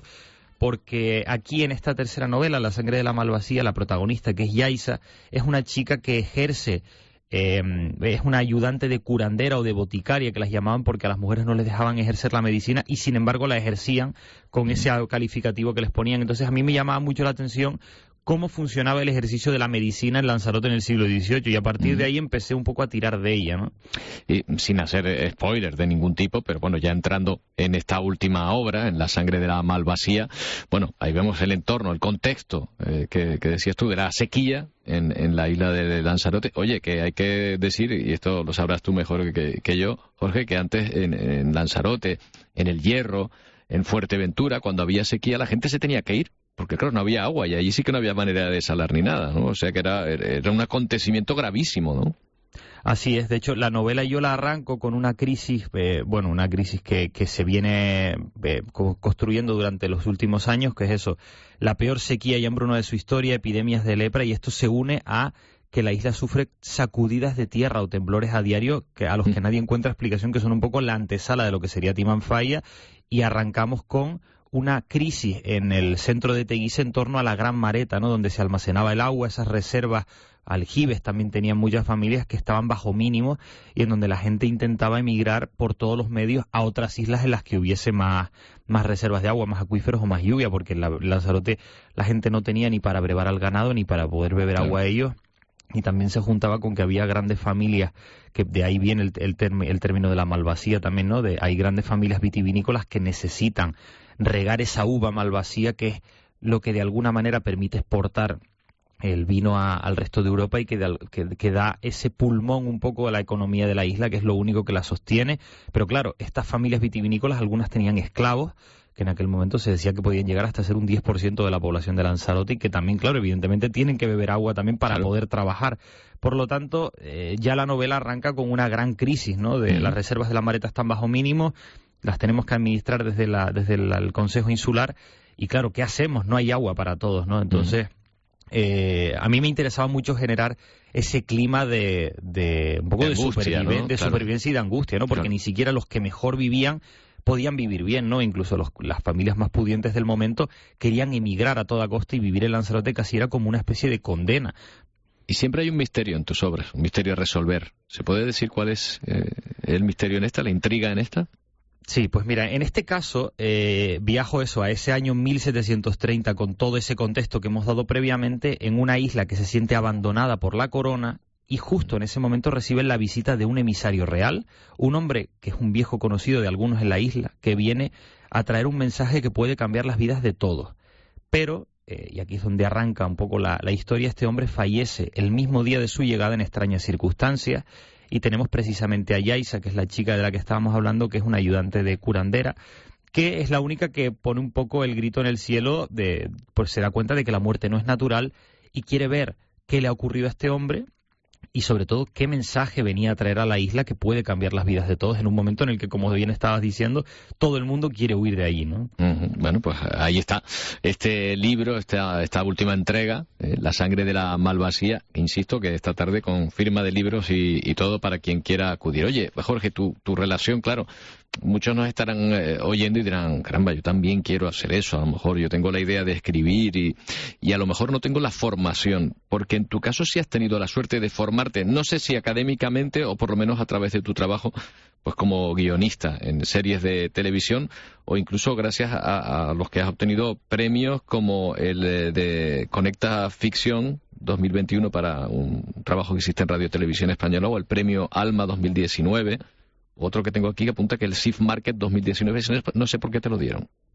S20: porque aquí en esta tercera novela, La sangre de la malvasía, la protagonista, que es Yaisa, es una chica que ejerce... Eh, es una ayudante de curandera o de boticaria, que las llamaban porque a las mujeres no les dejaban ejercer la medicina y sin embargo la ejercían con ese calificativo que les ponían. Entonces a mí me llamaba mucho la atención cómo funcionaba el ejercicio de la medicina en Lanzarote en el siglo dieciocho, y a partir de ahí empecé un poco a tirar de ella, ¿no?
S12: Y sin hacer spoiler de ningún tipo, pero bueno, ya entrando en esta última obra, en La sangre de la malvasía, bueno, ahí vemos el entorno, el contexto eh, que, que decías tú de la sequía en, en la isla de Lanzarote. Oye, que hay que decir, y esto lo sabrás tú mejor que, que yo, Jorge, que antes en, en Lanzarote, en El Hierro, en Fuerteventura, cuando había sequía, la gente se tenía que ir, porque claro, no había agua y allí sí que no había manera de desalar ni nada, ¿no? O sea que era, era un acontecimiento gravísimo, ¿no?
S20: Así es. De hecho, la novela yo la arranco con una crisis, eh, bueno, una crisis que, que se viene eh, co- construyendo durante los últimos años, que es eso, la peor sequía y hambruna de su historia, epidemias de lepra, y esto se une a que la isla sufre sacudidas de tierra o temblores a diario que a los que nadie encuentra explicación, que son un poco la antesala de lo que sería Timanfaya, y arrancamos con una crisis en el centro de Teguise en torno a la Gran Mareta, ¿no? Donde se almacenaba el agua, esas reservas, aljibes también tenían muchas familias que estaban bajo mínimo, y en donde la gente intentaba emigrar por todos los medios a otras islas en las que hubiese más, más reservas de agua, más acuíferos o más lluvia, porque en la, Lanzarote la gente no tenía ni para brevar al ganado ni para poder beber agua a ellos. Y también se juntaba con que había grandes familias, que de ahí viene el, el, term, el término de la malvasía también, ¿no? De, hay grandes familias vitivinícolas que necesitan regar esa uva malvasía, que es lo que de alguna manera permite exportar el vino a, al resto de Europa, y que, de, que, que da ese pulmón un poco a la economía de la isla, que es lo único que la sostiene. Pero claro, estas familias vitivinícolas, algunas tenían esclavos, que en aquel momento se decía que podían llegar hasta ser un diez por ciento de la población de Lanzarote, y que también, claro, evidentemente tienen que beber agua también para claro. poder trabajar. Por lo tanto, eh, ya la novela arranca con una gran crisis, ¿no? De, uh-huh. Las reservas de la Mareta están bajo mínimo, las tenemos que administrar desde, la, desde la, el Consejo Insular, y claro, ¿qué hacemos? No hay agua para todos, ¿no? Entonces, uh-huh. eh, a mí me interesaba mucho generar ese clima de, de un poco de, de, angustia, superviven, ¿no? de claro. supervivencia y de angustia, ¿no? Porque claro. ni siquiera los que mejor vivían podían vivir bien, ¿no? Incluso los, las familias más pudientes del momento querían emigrar a toda costa, y vivir en Lanzarote casi era como una especie de condena.
S12: Y siempre hay un misterio en tus obras, un misterio a resolver. ¿Se puede decir cuál es eh, el misterio en esta, la intriga en esta?
S20: Sí, pues mira, en este caso eh, viajo eso a ese año mil setecientos treinta, con todo ese contexto que hemos dado previamente, en una isla que se siente abandonada por la corona, y justo en ese momento reciben la visita de un emisario real, un hombre que es un viejo conocido de algunos en la isla, que viene a traer un mensaje que puede cambiar las vidas de todos. Pero, eh, y aquí es donde arranca un poco la, la historia, este hombre fallece el mismo día de su llegada en extrañas circunstancias, y tenemos precisamente a Yaisa, que es la chica de la que estábamos hablando, que es una ayudante de curandera, que es la única que pone un poco el grito en el cielo, de, pues se da cuenta de que la muerte no es natural, y quiere ver qué le ha ocurrido a este hombre, y sobre todo qué mensaje venía a traer a la isla que puede cambiar las vidas de todos en un momento en el que, como bien estabas diciendo, todo el mundo quiere huir de allí, ¿no?
S12: Uh-huh. Bueno, pues ahí está este libro, esta, esta última entrega, eh, La sangre de la malvasía, insisto que esta tarde con firma de libros y, y todo para quien quiera acudir. Oye, Jorge, tu, tu relación, claro, muchos nos estarán eh, oyendo y dirán, caramba, yo también quiero hacer eso, a lo mejor yo tengo la idea de escribir y, y a lo mejor no tengo la formación, porque en tu caso sí has tenido la suerte de formarte, no sé si académicamente o por lo menos a través de tu trabajo, pues como guionista en series de televisión, o incluso gracias a, a los que has obtenido premios como el de Conecta Ficción dos mil veintiuno para un trabajo que hiciste en Radio Televisión Española, o el premio Alma dos mil diecinueve. Otro que tengo aquí que apunta que el S I F Market dos mil diecinueve, no sé por qué te lo dieron.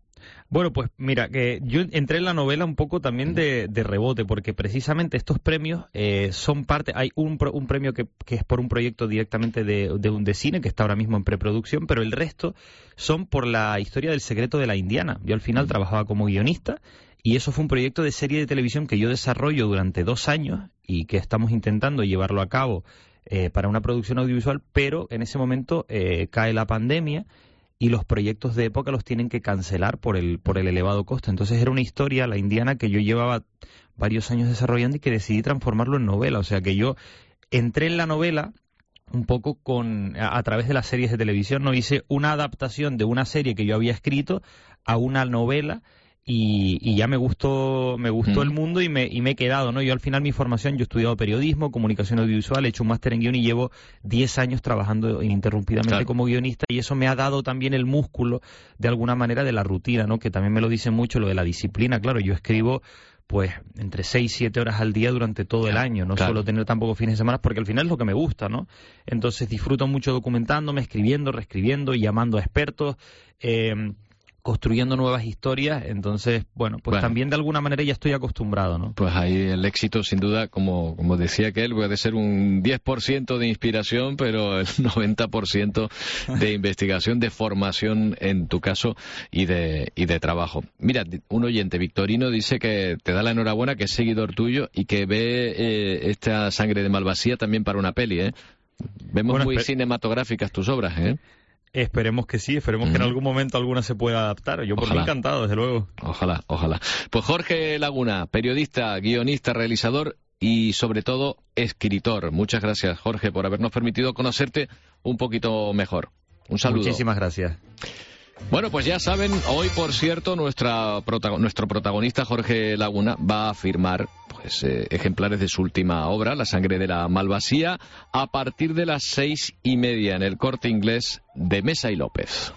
S20: Bueno, pues mira, que yo entré en la novela un poco también de, de rebote, porque precisamente estos premios eh, son parte, hay un, un premio que, que es por un proyecto directamente de, de un de cine, que está ahora mismo en preproducción, pero el resto son por la historia del secreto de la Indiana. Yo al final mm. trabajaba como guionista, y eso fue un proyecto de serie de televisión que yo desarrollo durante dos años y que estamos intentando llevarlo a cabo eh, para una producción audiovisual, pero en ese momento eh, cae la pandemia y los proyectos de época los tienen que cancelar por el por el elevado coste. Entonces era una historia, la Indiana, que yo llevaba varios años desarrollando y que decidí transformarlo en novela. O sea que yo entré en la novela un poco con a, a través de las series de televisión. No hice una adaptación de una serie que yo había escrito a una novela. Y, y ya me gustó me gustó mm. el mundo y me, y me he quedado, ¿no? Yo al final mi formación, yo he estudiado periodismo, comunicación audiovisual, he hecho un máster en guión y llevo diez años trabajando ininterrumpidamente claro. como guionista, y eso me ha dado también el músculo, de alguna manera, de la rutina, ¿no? Que también me lo dicen mucho, lo de la disciplina. Claro, yo escribo pues entre seis, siete horas al día durante todo el año, no claro. suelo tener tampoco fines de semana, porque al final es lo que me gusta, ¿no? Entonces disfruto mucho documentándome, escribiendo, reescribiendo y llamando a expertos, eh, construyendo nuevas historias. Entonces, bueno, pues bueno. también de alguna manera ya estoy acostumbrado, ¿no?
S12: Pues ahí el éxito, sin duda, como, como decía aquel, puede ser un diez por ciento de inspiración, pero el noventa por ciento de investigación, de formación en tu caso y de, y de trabajo. Mira, un oyente, Victorino, dice que te da la enhorabuena, que es seguidor tuyo y que ve eh, esta Sangre de Malvasía también para una peli, ¿eh? Vemos bueno, muy cinematográficas tus obras, ¿eh?
S20: Esperemos que sí, esperemos mm. que en algún momento alguna se pueda adaptar. Yo por ojalá. mí encantado, desde luego.
S12: Ojalá, ojalá. Pues Jorge Laguna, periodista, guionista, realizador y sobre todo escritor. Muchas gracias, Jorge, por habernos permitido conocerte un poquito mejor. Un saludo.
S20: Muchísimas gracias.
S12: Bueno, pues ya saben, hoy, por cierto, nuestra protago- nuestro protagonista, Jorge Laguna, va a firmar pues, eh, ejemplares de su última obra, La Sangre de la Malvasía, a partir de las seis y media en el Corte Inglés de Mesa y López.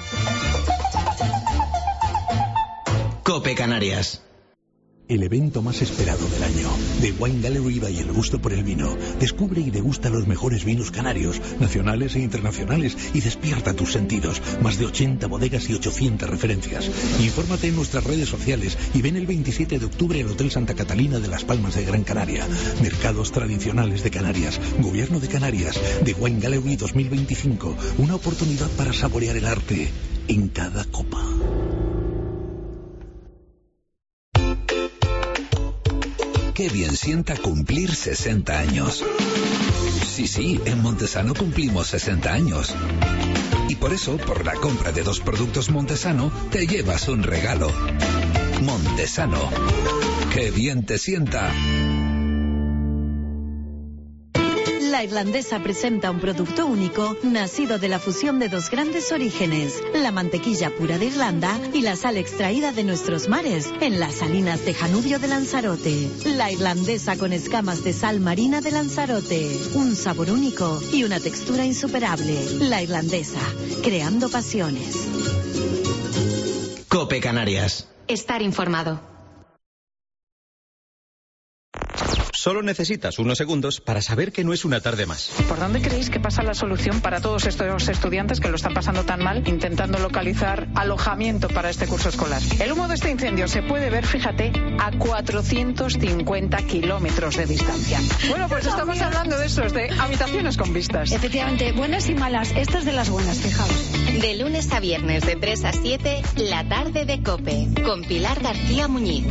S6: COPE Canarias.
S7: El evento más esperado del año. The Wine Gallery by El Gusto por el Vino. Descubre y degusta los mejores vinos canarios, nacionales e internacionales, y despierta tus sentidos. Más de ochenta bodegas y ochocientas referencias. Infórmate en nuestras redes sociales y ven el veintisiete de octubre al Hotel Santa Catalina de Las Palmas de Gran Canaria. Mercados tradicionales de Canarias. Gobierno de Canarias. The Wine Gallery dos mil veinticinco. Una oportunidad para saborear el arte en cada copa.
S9: Qué bien sienta cumplir sesenta años. Sí, sí, en Montesano cumplimos sesenta años. Y por eso, por la compra de dos productos Montesano, te llevas un regalo. Montesano. Qué bien te sienta.
S24: La Irlandesa presenta un producto único nacido de la fusión de dos grandes orígenes, la mantequilla pura de Irlanda y la sal extraída de nuestros mares en las salinas de Janubio de Lanzarote. La Irlandesa con escamas de sal marina de Lanzarote, un sabor único y una textura insuperable. La Irlandesa, creando pasiones.
S6: COPE Canarias.
S3: Estar informado.
S1: Solo necesitas unos segundos para saber que no es una tarde más.
S18: ¿Por dónde creéis que pasa la solución para todos estos estudiantes que lo están pasando tan mal intentando localizar alojamiento para este curso escolar? El humo de este incendio se puede ver, fíjate, a cuatrocientos cincuenta kilómetros de distancia. Bueno, pues estamos hablando de esos, de habitaciones con vistas.
S25: Efectivamente, buenas y malas. Esta es de las buenas, fijaos.
S3: De lunes a viernes de tres a siete, la tarde de COPE, con Pilar García Muñiz.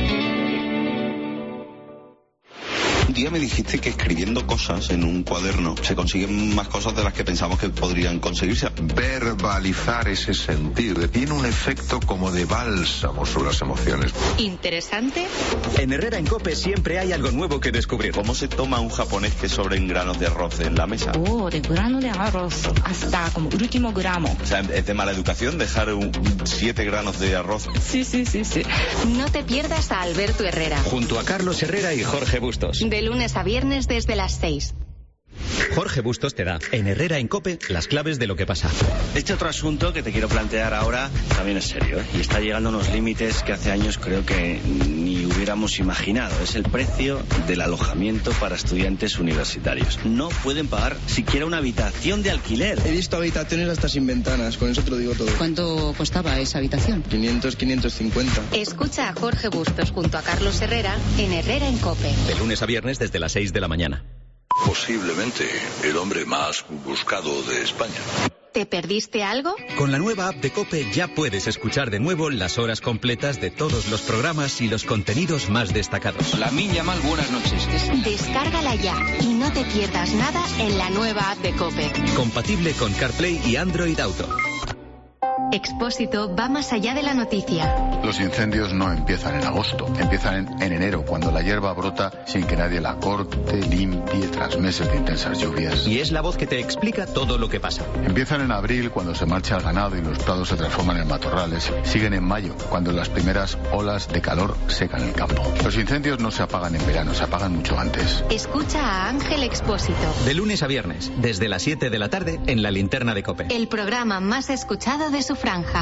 S26: Un día me dijiste que escribiendo cosas en un cuaderno se consiguen más cosas de las que pensamos que podrían conseguirse.
S27: Verbalizar ese sentir tiene un efecto como de bálsamo sobre las emociones.
S3: ¿Interesante?
S1: En Herrera en COPE siempre hay algo nuevo que descubrir.
S26: ¿Cómo se toma un japonés que sobren granos de arroz en la mesa?
S25: Oh, de grano de arroz hasta como último gramo.
S26: O sea, ¿es de mala educación dejar un, siete granos de arroz?
S25: Sí, sí, sí, sí.
S3: No te pierdas a Alberto Herrera.
S1: Junto a Carlos Herrera y Jorge Bustos.
S3: De lunes a viernes desde las seis.
S1: Jorge Bustos te da, en Herrera en COPE, las claves de lo que pasa.
S4: Este otro asunto que te quiero plantear ahora también es serio, ¿eh? Y está llegando a unos límites que hace años creo que ni hubiéramos imaginado. Es el precio del alojamiento para estudiantes universitarios. No pueden pagar siquiera una habitación de alquiler.
S8: He visto habitaciones hasta sin ventanas, con eso te lo digo todo.
S25: ¿Cuánto costaba esa habitación?
S8: quinientos, quinientos cincuenta.
S3: Escucha a Jorge Bustos junto a Carlos Herrera en Herrera en COPE.
S1: De lunes a viernes desde las seis de la mañana.
S27: Posiblemente el hombre más buscado de España.
S3: ¿Te perdiste algo?
S1: Con la nueva app de COPE ya puedes escuchar de nuevo las horas completas de todos los programas y los contenidos más destacados.
S21: La Miña Mal, buenas noches.
S3: Descárgala ya y no te pierdas nada en la nueva app de COPE.
S1: Compatible con CarPlay y Android Auto.
S3: Expósito va más allá de la noticia.
S27: Los incendios no empiezan en agosto, empiezan en, en enero, cuando la hierba brota sin que nadie la corte, limpie, tras meses de intensas lluvias.
S1: Y es la voz que te explica todo lo que pasa.
S27: Empiezan en abril, cuando se marcha el ganado y los prados se transforman en matorrales. Siguen en mayo, cuando las primeras olas de calor secan el campo. Los incendios no se apagan en verano, se apagan mucho antes.
S3: Escucha a Ángel Expósito.
S1: De lunes a viernes, desde las siete de la tarde, en la linterna de COPE.
S3: El programa más escuchado de su franja.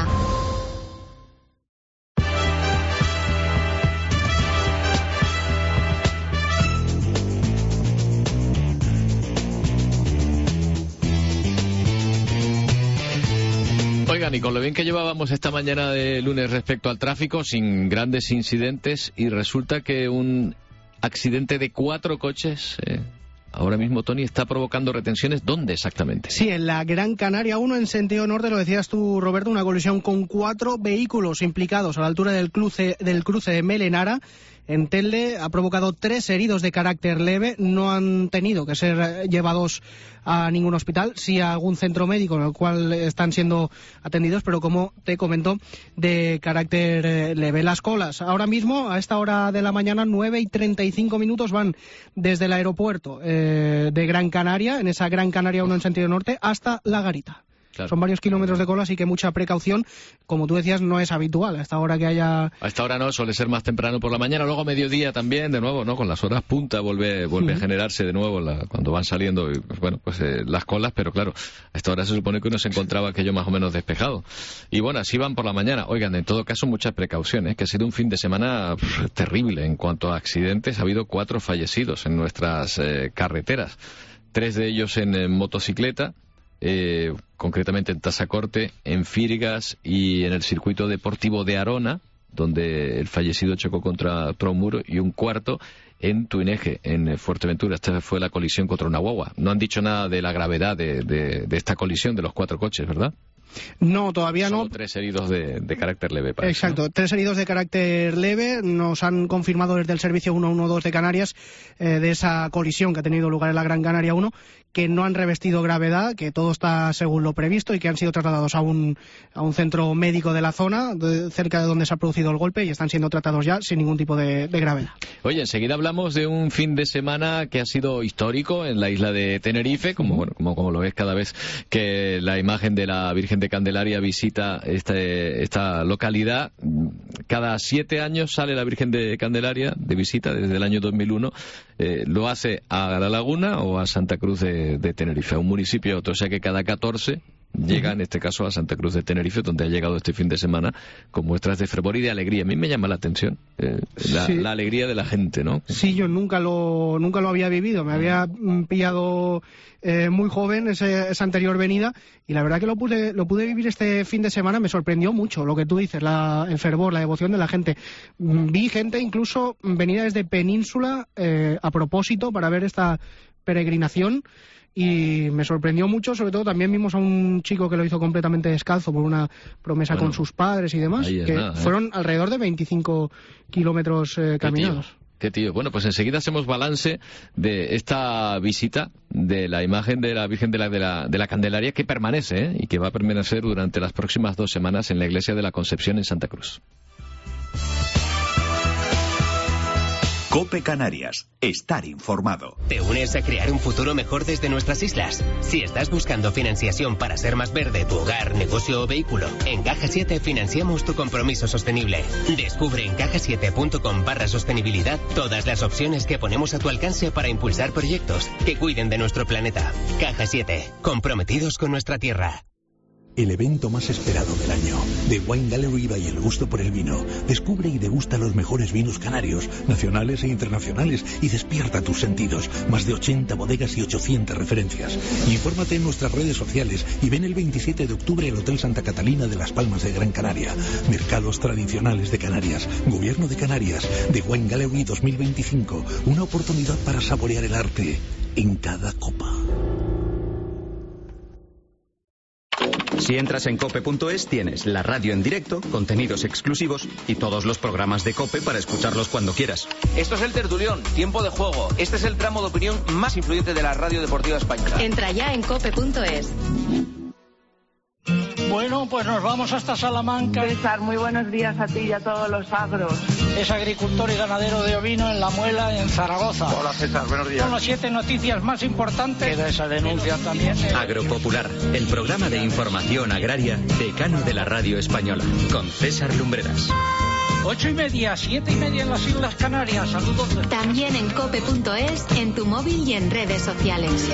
S12: Oigan, y con lo bien que llevábamos esta mañana de lunes respecto al tráfico, sin grandes incidentes, y resulta que un accidente de cuatro coches... Eh, Ahora mismo, Tony, está provocando retenciones. ¿Dónde exactamente?
S10: Sí, en la Gran Canaria uno, en sentido norte, lo decías tú, Roberto, una colisión con cuatro vehículos implicados a la altura del cruce, del cruce de Melenara. En Telde ha provocado tres heridos de carácter leve. No han tenido que ser llevados a ningún hospital, sí a algún centro médico en el cual están siendo atendidos, pero como te comento, de carácter leve. Las colas, ahora mismo, a esta hora de la mañana, nueve y treinta y cinco minutos, van desde el aeropuerto eh, de Gran Canaria, en esa Gran Canaria uno en sentido norte, hasta La Garita. Claro. Son varios kilómetros de cola, así que mucha precaución. Como tú decías, no es habitual a esta hora que haya...
S12: A esta hora no, suele ser más temprano por la mañana, luego a mediodía también, de nuevo, ¿no? Con las horas punta vuelve vuelve uh-huh. a generarse de nuevo la, cuando van saliendo, pues, bueno, pues eh, las colas, pero claro, a esta hora se supone que uno se encontraba aquello más o menos despejado. Y bueno, así van por la mañana. Oigan, en todo caso, muchas precauciones, que ha sido un fin de semana pff, terrible en cuanto a accidentes. Ha habido cuatro fallecidos en nuestras eh, carreteras, tres de ellos en, en motocicleta. Eh, concretamente en Tasacorte, en Firgas y en el circuito deportivo de Arona, donde el fallecido chocó contra otro muro, y un cuarto en Tuineje, en Fuerteventura. Esta fue la colisión contra una guagua. No han dicho nada de la gravedad de, de, de esta colisión de los cuatro coches, ¿verdad?
S10: No, todavía
S12: Solo
S10: no.
S12: tres heridos de, de carácter leve. Parece,
S10: Exacto,
S12: ¿no?
S10: Tres heridos de carácter leve. Nos han confirmado desde el servicio ciento doce de Canarias eh, de esa colisión que ha tenido lugar en la Gran Canaria uno, que no han revestido gravedad, que todo está según lo previsto y que han sido trasladados a un, a un centro médico de la zona, de, cerca de donde se ha producido el golpe, y están siendo tratados ya sin ningún tipo de, de gravedad.
S12: Oye, enseguida hablamos de un fin de semana que ha sido histórico en la isla de Tenerife, como, bueno, como, como lo ves cada vez que la imagen de la Virgen de Candelaria visita este, esta localidad. Cada siete años sale la Virgen de Candelaria de visita, desde el año dos mil uno. Eh, lo hace a La Laguna o a Santa Cruz de, de Tenerife, a un municipio a otro. O sea que cada catorce llega, en este caso, a Santa Cruz de Tenerife, donde ha llegado este fin de semana con muestras de fervor y de alegría. A mí me llama la atención eh, la,
S10: sí.
S12: la alegría de la gente, ¿no?
S10: Sí, yo nunca lo nunca lo había vivido. Me había mm, pillado eh, muy joven ese, esa anterior venida, y la verdad que lo pude lo pude vivir este fin de semana. Me sorprendió mucho lo que tú dices, la, el fervor, la devoción de la gente. Mm, vi gente incluso venida desde Península eh, a propósito para ver esta peregrinación. Y me sorprendió mucho, sobre todo también vimos a un chico que lo hizo completamente descalzo por una promesa bueno, con sus padres y demás, que nada, ¿eh? Fueron alrededor de veinticinco kilómetros eh, caminados.
S12: Qué tío, qué tío. Bueno, pues enseguida hacemos balance de esta visita de la imagen de la Virgen de la, de la, de la Candelaria, que permanece ¿eh? y que va a permanecer durante las próximas dos semanas en la iglesia de la Concepción en Santa Cruz.
S11: COPE Canarias. Estar informado.
S13: ¿Te unes a crear un futuro mejor desde nuestras islas? Si estás buscando financiación para ser más verde tu hogar, negocio o vehículo, en Caja siete financiamos tu compromiso sostenible. Descubre en caja siete punto com barra sostenibilidad todas las opciones que ponemos a tu alcance para impulsar proyectos que cuiden de nuestro planeta. Caja siete, comprometidos con nuestra tierra.
S7: El evento más esperado del año. The Wine Gallery by El Gusto por el Vino. Descubre y degusta los mejores vinos canarios, nacionales e internacionales, y despierta tus sentidos. Más de ochenta bodegas y ochocientas referencias. Infórmate en nuestras redes sociales y ven el veintisiete de octubre al Hotel Santa Catalina de Las Palmas de Gran Canaria. Mercados tradicionales de Canarias. Gobierno de Canarias. The Wine Gallery dos mil veinticinco. Una oportunidad para saborear el arte en cada copa.
S14: Si entras en cope punto es tienes la radio en directo, contenidos exclusivos y todos los programas de COPE para escucharlos cuando quieras.
S15: Esto es el Tertulión, tiempo de juego. Este es el tramo de opinión más influyente de la radio deportiva española.
S3: Entra ya en cope punto es.
S16: Bueno, pues nos vamos hasta Salamanca.
S17: César, muy buenos días a ti y a todos los agros.
S16: Es agricultor y ganadero de ovino en La Muela, en Zaragoza.
S17: Hola César, buenos días.
S16: Son las siete noticias más importantes. Queda esa denuncia también.
S1: Agropopular, el programa de información agraria decano de la radio española, con César Lumbreras.
S16: Ocho y media, siete y media en las Islas Canarias. Saludos.
S3: También en cope punto es, en tu móvil y en redes sociales.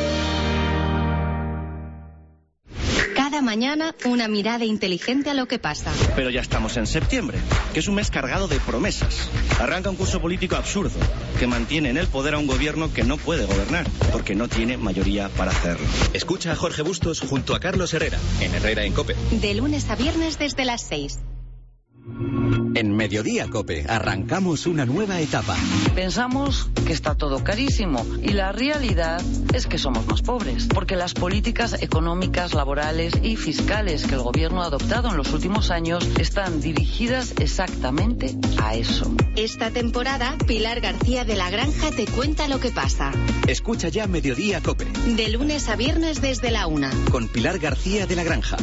S3: Cada mañana, una mirada inteligente a lo que pasa.
S4: Pero ya estamos en septiembre, que es un mes cargado de promesas. Arranca un curso político absurdo, que mantiene en el poder a un gobierno que no puede gobernar, porque no tiene mayoría para hacerlo.
S1: Escucha a Jorge Bustos junto a Carlos Herrera, en Herrera en COPE.
S3: De lunes a viernes desde las seis.
S1: En Mediodía COPE arrancamos una nueva etapa.
S19: Pensamos que está todo carísimo y la realidad es que somos más pobres, porque las políticas económicas, laborales y fiscales que el gobierno ha adoptado en los últimos años están dirigidas exactamente a eso.
S3: Esta temporada, Pilar García de la Granja te cuenta lo que pasa.
S1: Escucha ya Mediodía COPE.
S3: De lunes a viernes desde la una.
S1: Con Pilar García de la Granja.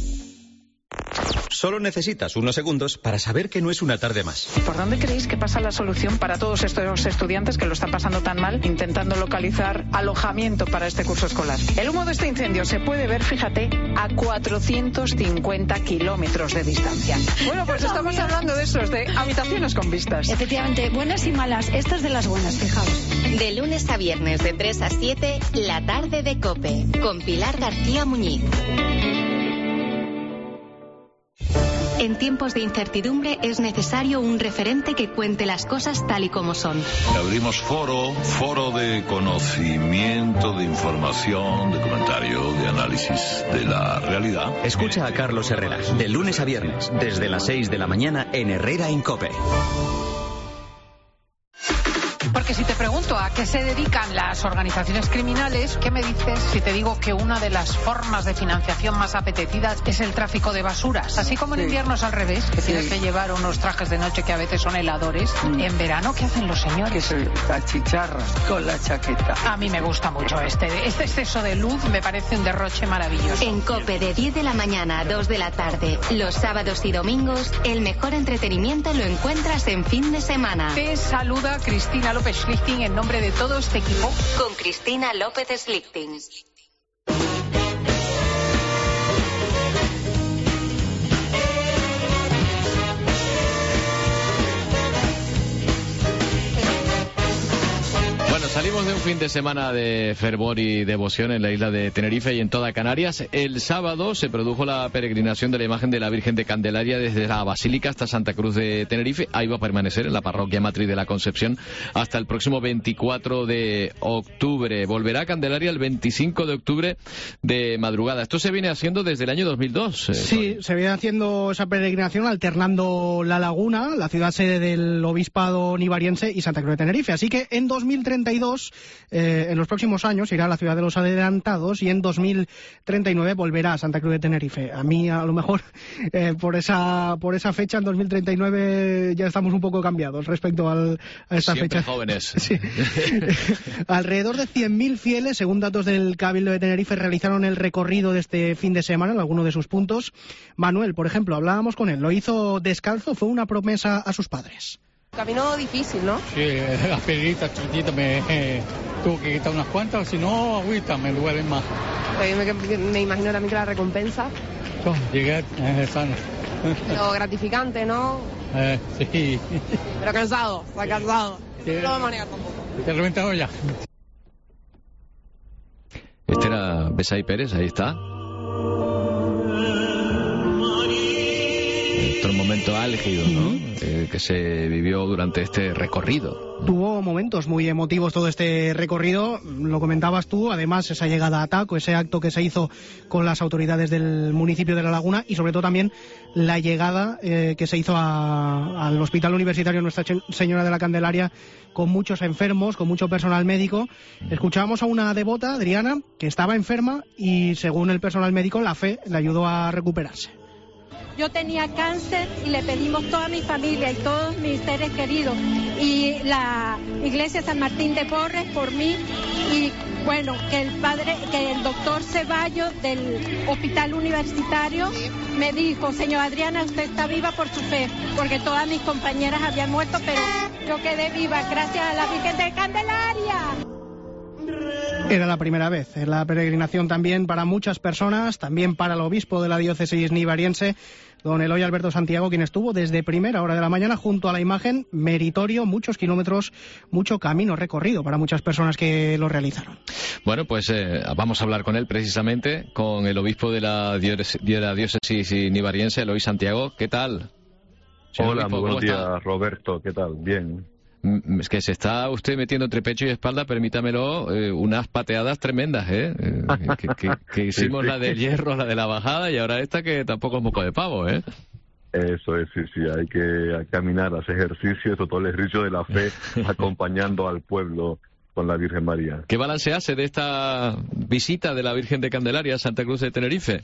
S1: Solo necesitas unos segundos para saber que no es una tarde más.
S18: ¿Por dónde creéis que pasa la solución para todos estos estudiantes que lo están pasando tan mal, intentando localizar alojamiento para este curso escolar? El humo de este incendio se puede ver, fíjate, a cuatrocientos cincuenta kilómetros de distancia. Bueno, pues estamos hablando de esos, de habitaciones con vistas.
S22: Efectivamente, buenas y malas. Estas de las buenas, fijaos.
S3: De lunes a viernes de tres a siete, la tarde de COPE, con Pilar García Muñiz. En tiempos de incertidumbre es necesario un referente que cuente las cosas tal y como son.
S28: Abrimos foro, foro de conocimiento, de información, de comentario, de análisis de la realidad.
S1: Escucha a Carlos Herrera, de lunes a viernes, desde las seis de la mañana en Herrera en COPE.
S18: Porque si te pregunto a qué se dedican las organizaciones criminales, ¿qué me dices si te digo que una de las formas de financiación más apetecidas es el tráfico de basuras? Así como en
S19: Sí.
S18: invierno es al revés, que
S19: Sí.
S18: tienes que llevar unos trajes de noche que a veces son heladores.
S19: Mm.
S18: En verano, ¿qué hacen los señores?
S19: Que soy la chicharra con la chaqueta.
S18: A mí me gusta mucho este. Este exceso de luz me parece un derroche maravilloso.
S3: En COPE de diez de la mañana a dos de la tarde, los sábados y domingos, el mejor entretenimiento lo encuentras en fin de semana.
S18: Te saluda Cristina López Schlichting en nombre de todo este equipo.
S3: Con Cristina López Schlichting.
S12: Bueno, salimos de un fin de semana de fervor y devoción en la isla de Tenerife y en toda Canarias. El sábado se produjo la peregrinación de la imagen de la Virgen de Candelaria desde la Basílica hasta Santa Cruz de Tenerife. Ahí va a permanecer en la parroquia matriz de la Concepción hasta el próximo veinticuatro de octubre. Volverá a Candelaria el veinticinco de octubre de madrugada. Esto se viene haciendo desde el año dos mil dos. Eh,
S10: Sí, se viene haciendo esa peregrinación alternando La Laguna, la ciudad sede del obispado nivariense, y Santa Cruz de Tenerife. Así que en dos mil treinta y dos, eh, en los próximos años, irá a la ciudad de los adelantados, y en dos mil treinta y nueve volverá a Santa Cruz de Tenerife. A mí, a lo mejor, eh, por esa por esa fecha, en dos mil treinta y nueve, ya estamos un poco cambiados respecto al, a esta
S12: Siempre
S10: fecha.
S12: jóvenes.
S10: Sí. Alrededor de cien mil fieles, según datos del Cabildo de Tenerife, realizaron el recorrido de este fin de semana en alguno de sus puntos. Manuel, por ejemplo, hablábamos con él, lo hizo descalzo, fue una promesa a sus padres.
S2: Camino difícil, ¿no?
S5: Sí, las piedritas chiquitas me eh, tuve que quitar unas cuantas, si no, agüita me duelen más.
S2: Pero me, me imagino también que la recompensa.
S5: Oh, llegué eh, sano.
S2: Pero gratificante, ¿no?
S5: Eh, sí.
S2: Pero cansado, está cansado.
S5: Sí.
S2: No lo vamos a negar tampoco.
S5: Te he reventado ya.
S12: Este era Besay Pérez, ahí está. Otro momento álgido, ¿no? Eh, que se vivió durante este recorrido.
S10: Tuvo momentos muy emotivos todo este recorrido, lo comentabas tú, además esa llegada a Taco, ese acto que se hizo con las autoridades del municipio de La Laguna y sobre todo también la llegada eh, que se hizo a, al Hospital Universitario Nuestra Señora de la Candelaria con muchos enfermos, con mucho personal médico. Escuchábamos a una devota, Adriana, que estaba enferma y según el personal médico la fe le ayudó a recuperarse.
S22: Yo tenía cáncer y le pedimos toda mi familia y todos mis seres queridos y la iglesia San Martín de Porres por mí y bueno, que el padre, que el doctor Ceballos del hospital universitario me dijo, señor Adriana, usted está viva por su fe, porque todas mis compañeras habían muerto, pero yo quedé viva gracias a la Virgen de Candelaria.
S10: Era la primera vez en la peregrinación también para muchas personas, también para el obispo de la diócesis nivariense, don Eloy Alberto Santiago, quien estuvo desde primera hora de la mañana junto a la imagen, meritorio, muchos kilómetros, mucho camino recorrido para muchas personas que lo realizaron.
S12: Bueno, pues eh, vamos a hablar con él precisamente, con el obispo de la, diócesis, de la diócesis nivariense, Eloy Santiago. ¿Qué tal?
S6: Hola,
S12: obispo,
S6: muy buenos días,
S12: está?
S6: Roberto. ¿Qué tal? Bien.
S12: Es que se está usted metiendo entre pecho y espalda, permítamelo, eh, unas pateadas tremendas, ¿eh? eh que, que, que hicimos sí, sí. La del hierro, la de la bajada, y ahora esta que tampoco es moco de pavo, ¿eh?
S6: Eso es, sí, sí, hay que caminar, hacer ejercicio, eso todo el ejercicio de la fe, acompañando al pueblo con la Virgen María.
S12: ¿Qué balance hace de esta visita de la Virgen de Candelaria a Santa Cruz de Tenerife?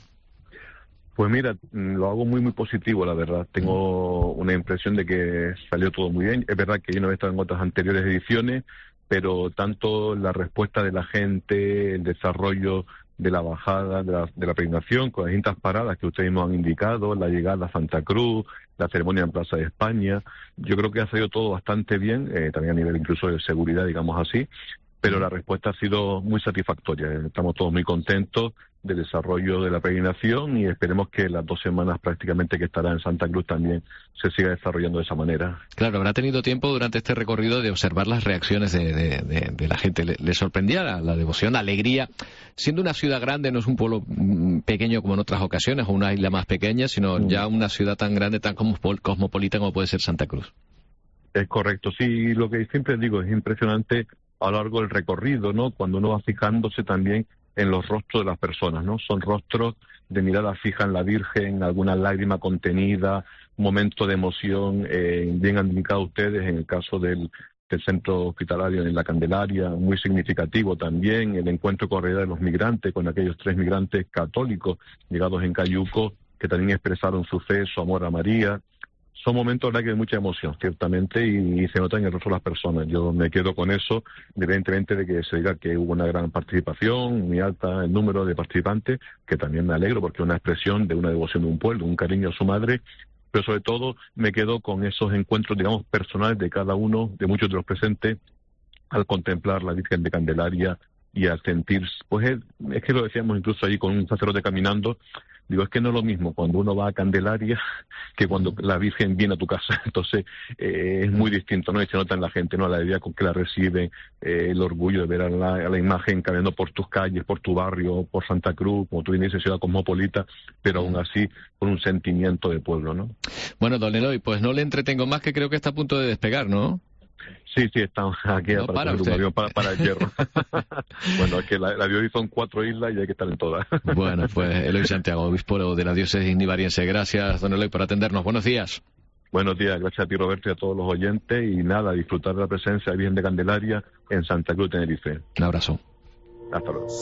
S6: Pues mira, lo hago muy, muy positivo, la verdad. Tengo una impresión de que salió todo muy bien. Es verdad que yo no he estado en otras anteriores ediciones, pero tanto la respuesta de la gente, el desarrollo de la bajada, de la, de la peregrinación, con las distintas paradas que ustedes nos han indicado, la llegada a Santa Cruz, la ceremonia en Plaza de España, yo creo que ha salido todo bastante bien, eh, también a nivel incluso de seguridad, digamos así, pero la respuesta ha sido muy satisfactoria. Estamos todos muy contentos del desarrollo de la peregrinación y esperemos que las dos semanas prácticamente que estará en Santa Cruz también se siga desarrollando de esa manera.
S12: Claro, habrá tenido tiempo durante este recorrido de observar las reacciones de, de, de, de la gente. ¿Le, le sorprendía la, la devoción, la alegría? Siendo una ciudad grande, no es un pueblo pequeño como en otras ocasiones, o una isla más pequeña, sino mm. ya una ciudad tan grande, tan cosmopolita como puede ser Santa Cruz.
S6: Es correcto, sí, lo que siempre digo, es impresionante a lo largo del recorrido, ¿no? Cuando uno va fijándose también en los rostros de las personas, ¿no? Son rostros de mirada fija en la Virgen, alguna lágrima contenida, momento de emoción, eh, bien han indicado ustedes en el caso del, del centro hospitalario en la Candelaria, muy significativo también el encuentro con la realidad de los migrantes, con aquellos tres migrantes católicos llegados en Cayuco, que también expresaron su fe, su amor a María. Son momentos de mucha emoción, ciertamente, y, y se nota en el rostro de las personas. Yo me quedo con eso, evidentemente, de que se diga que hubo una gran participación, muy alta el número de participantes, que también me alegro porque es una expresión de una devoción de un pueblo, un cariño a su madre, pero sobre todo me quedo con esos encuentros, digamos, personales de cada uno, de muchos de los presentes, al contemplar la Virgen de Candelaria y al sentir, pues es, es que lo decíamos incluso ahí con un sacerdote caminando, digo, es que no es lo mismo cuando uno va a Candelaria que cuando la Virgen viene a tu casa. Entonces, eh, es muy distinto, ¿no? Y se nota en la gente, ¿no? La alegría con que la reciben, eh, el orgullo de ver a la, a la imagen caminando por tus calles, por tu barrio, por Santa Cruz, como tú bien dices, ciudad cosmopolita, pero aún así con un sentimiento de pueblo, ¿no?
S12: Bueno, don Eloy, pues no le entretengo más, que creo que está a punto de despegar, ¿no?
S6: Sí, sí, estamos aquí
S12: no,
S6: para,
S12: para,
S6: avión, para, para el hierro. Bueno, es que la, la diócesis son cuatro islas y hay que estar en todas.
S12: Bueno, pues Eloy Santiago, obispo de la diócesis nivariense. Gracias, don Eloy, por atendernos. Buenos días.
S6: Buenos días, gracias a ti, Roberto, y a todos los oyentes. Y nada, disfrutar de la presencia de Virgen de Candelaria en Santa Cruz de Tenerife.
S12: Un abrazo.
S6: Hasta luego.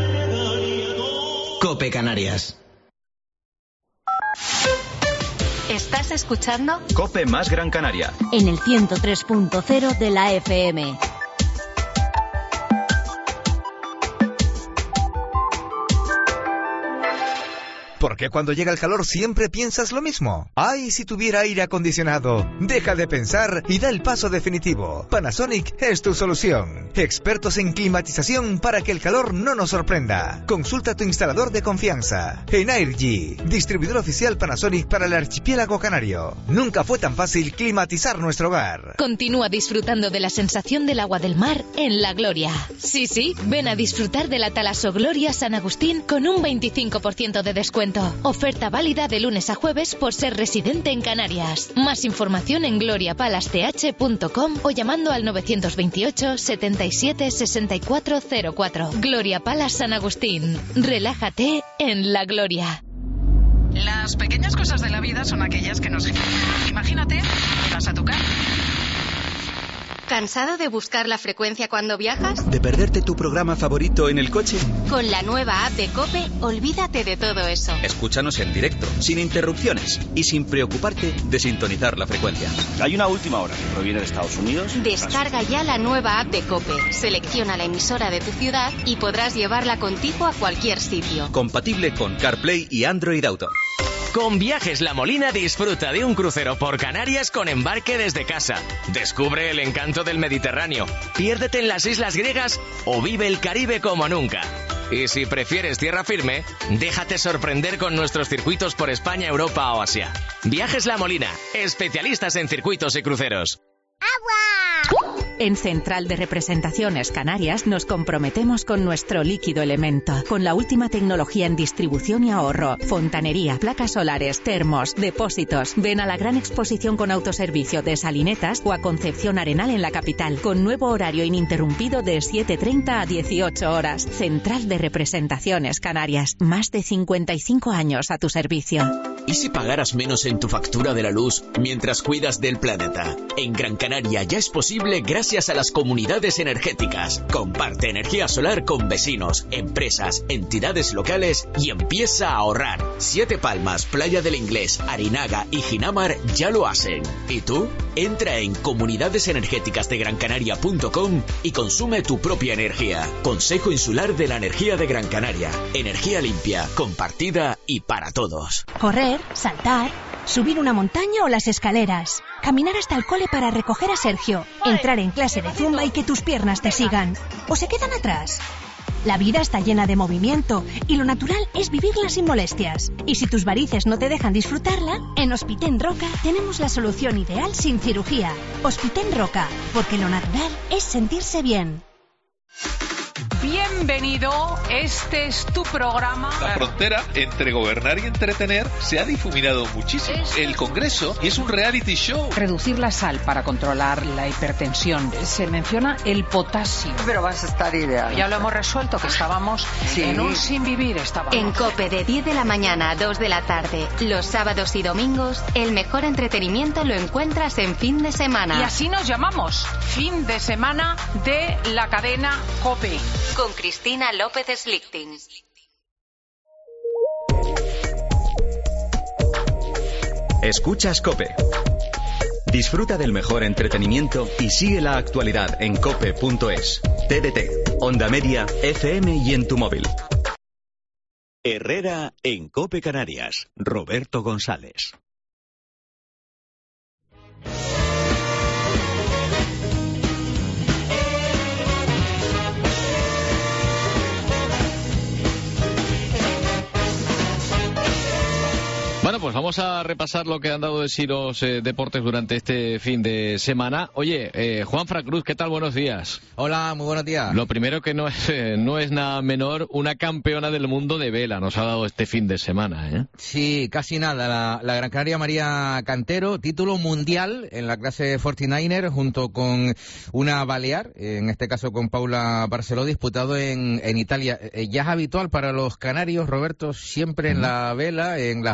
S9: Cope Canarias.
S3: ¿Estás escuchando?
S14: COPE más Gran Canaria.
S8: En el ciento tres punto cero de la F M.
S9: ¿Por qué cuando llega el calor siempre piensas lo mismo? ¡Ay, si tuviera aire acondicionado! Deja de pensar y da el paso definitivo. Panasonic es tu solución. Expertos en climatización para que el calor no nos sorprenda. Consulta a tu instalador de confianza. Energy, distribuidor oficial Panasonic para el archipiélago canario. Nunca fue tan fácil climatizar nuestro hogar.
S20: Continúa disfrutando de la sensación del agua del mar en La Gloria. Sí, sí, ven a disfrutar de la Talaso Gloria San Agustín con un veinticinco por ciento de descuento. Oferta válida de lunes a jueves por ser residente en Canarias. Más información en gloria palace t h punto com o llamando al novecientos veintiocho, setenta y siete, sesenta y cuatro cero cuatro. Gloria Palace San Agustín. Relájate en La Gloria.
S18: Las pequeñas cosas de la vida son aquellas que nos... Imagínate, vas a tocar.
S3: ¿Cansado de buscar la frecuencia cuando viajas?
S14: ¿De perderte tu programa favorito en el coche?
S3: Con la nueva app de COPE, olvídate de todo eso.
S14: Escúchanos en directo, sin interrupciones y sin preocuparte de sintonizar la frecuencia.
S4: Hay una última hora que proviene de Estados Unidos.
S3: Descarga ya la nueva app de COPE. Selecciona la emisora de tu ciudad y podrás llevarla contigo a cualquier sitio.
S14: Compatible con CarPlay y Android Auto.
S21: Con Viajes La Molina disfruta de un crucero por Canarias con embarque desde casa. Descubre el encanto del Mediterráneo, piérdete en las islas griegas o vive el Caribe como nunca. Y si prefieres tierra firme, déjate sorprender con nuestros circuitos por España, Europa o Asia. Viajes La Molina, especialistas en circuitos y cruceros.
S23: En Central de Representaciones Canarias nos comprometemos con nuestro líquido elemento, con la última tecnología en distribución y ahorro, fontanería, placas solares, termos, depósitos. Ven a la gran exposición con autoservicio de Salinetas o a Concepción Arenal en la capital, con nuevo horario ininterrumpido de siete treinta a dieciocho horas. Central de Representaciones Canarias, más de cincuenta y cinco años a tu servicio.
S24: ¿Y si pagaras menos en tu factura de la luz mientras cuidas del planeta? En Gran Canaria ya es posible gracias a las comunidades energéticas. Comparte energía solar con vecinos, empresas, entidades locales y empieza a ahorrar. Siete Palmas, Playa del Inglés, Arinaga y Ginamar ya lo hacen. ¿Y tú? Entra en comunidades energéticas de gran canaria punto com y consume tu propia energía. Consejo Insular de la Energía de Gran Canaria. Energía limpia, compartida y para todos.
S20: Correr, saltar, subir una montaña o las escaleras. Caminar hasta el cole para recoger a Sergio. Entrar en clase de zumba y que tus piernas te sigan. ¿O se quedan atrás? La vida está llena de movimiento y lo natural es vivirla sin molestias. Y si tus varices no te dejan disfrutarla, en Hospiten Roca tenemos la solución ideal sin cirugía. Hospiten Roca, porque lo natural es sentirse bien.
S18: Bienvenido, este es tu programa.
S25: La frontera entre gobernar y entretener se ha difuminado muchísimo. El Congreso es un reality show.
S18: Reducir la sal para controlar la hipertensión. Se menciona el potasio.
S19: Pero vas a estar ideal.
S18: Ya lo hemos resuelto, que estábamos sí. en un sin vivir. Estábamos.
S3: En COPE de diez de la mañana a dos de la tarde, los sábados y domingos, el mejor entretenimiento lo encuentras en fin de semana.
S18: Y así nos llamamos, fin de semana de la cadena COPE.
S3: Con Cristina López Slichting.
S14: Escuchas COPE. Disfruta del mejor entretenimiento y sigue la actualidad en cope punto es. T D T, Onda Media, F M y en tu móvil.
S11: Herrera en COPE Canarias. Roberto González.
S12: Bueno, pues vamos a repasar lo que han dado de sí los eh, deportes durante este fin de semana. Oye, eh, Juanfran Cruz, ¿qué tal? Buenos días.
S26: Hola, muy buenos días.
S12: Lo primero que no es, eh, no es nada menor, una campeona del mundo de vela nos ha dado este fin de semana, ¿eh?
S26: Sí, casi nada. La, la Gran Canaria María Cantero, título mundial en la clase cuarenta y nueve er, junto con una balear, en este caso con Paula Barceló, disputado en, en Italia. Eh, ya es habitual para los canarios, Roberto, siempre en uh-huh. la vela, en las Olimpiadas,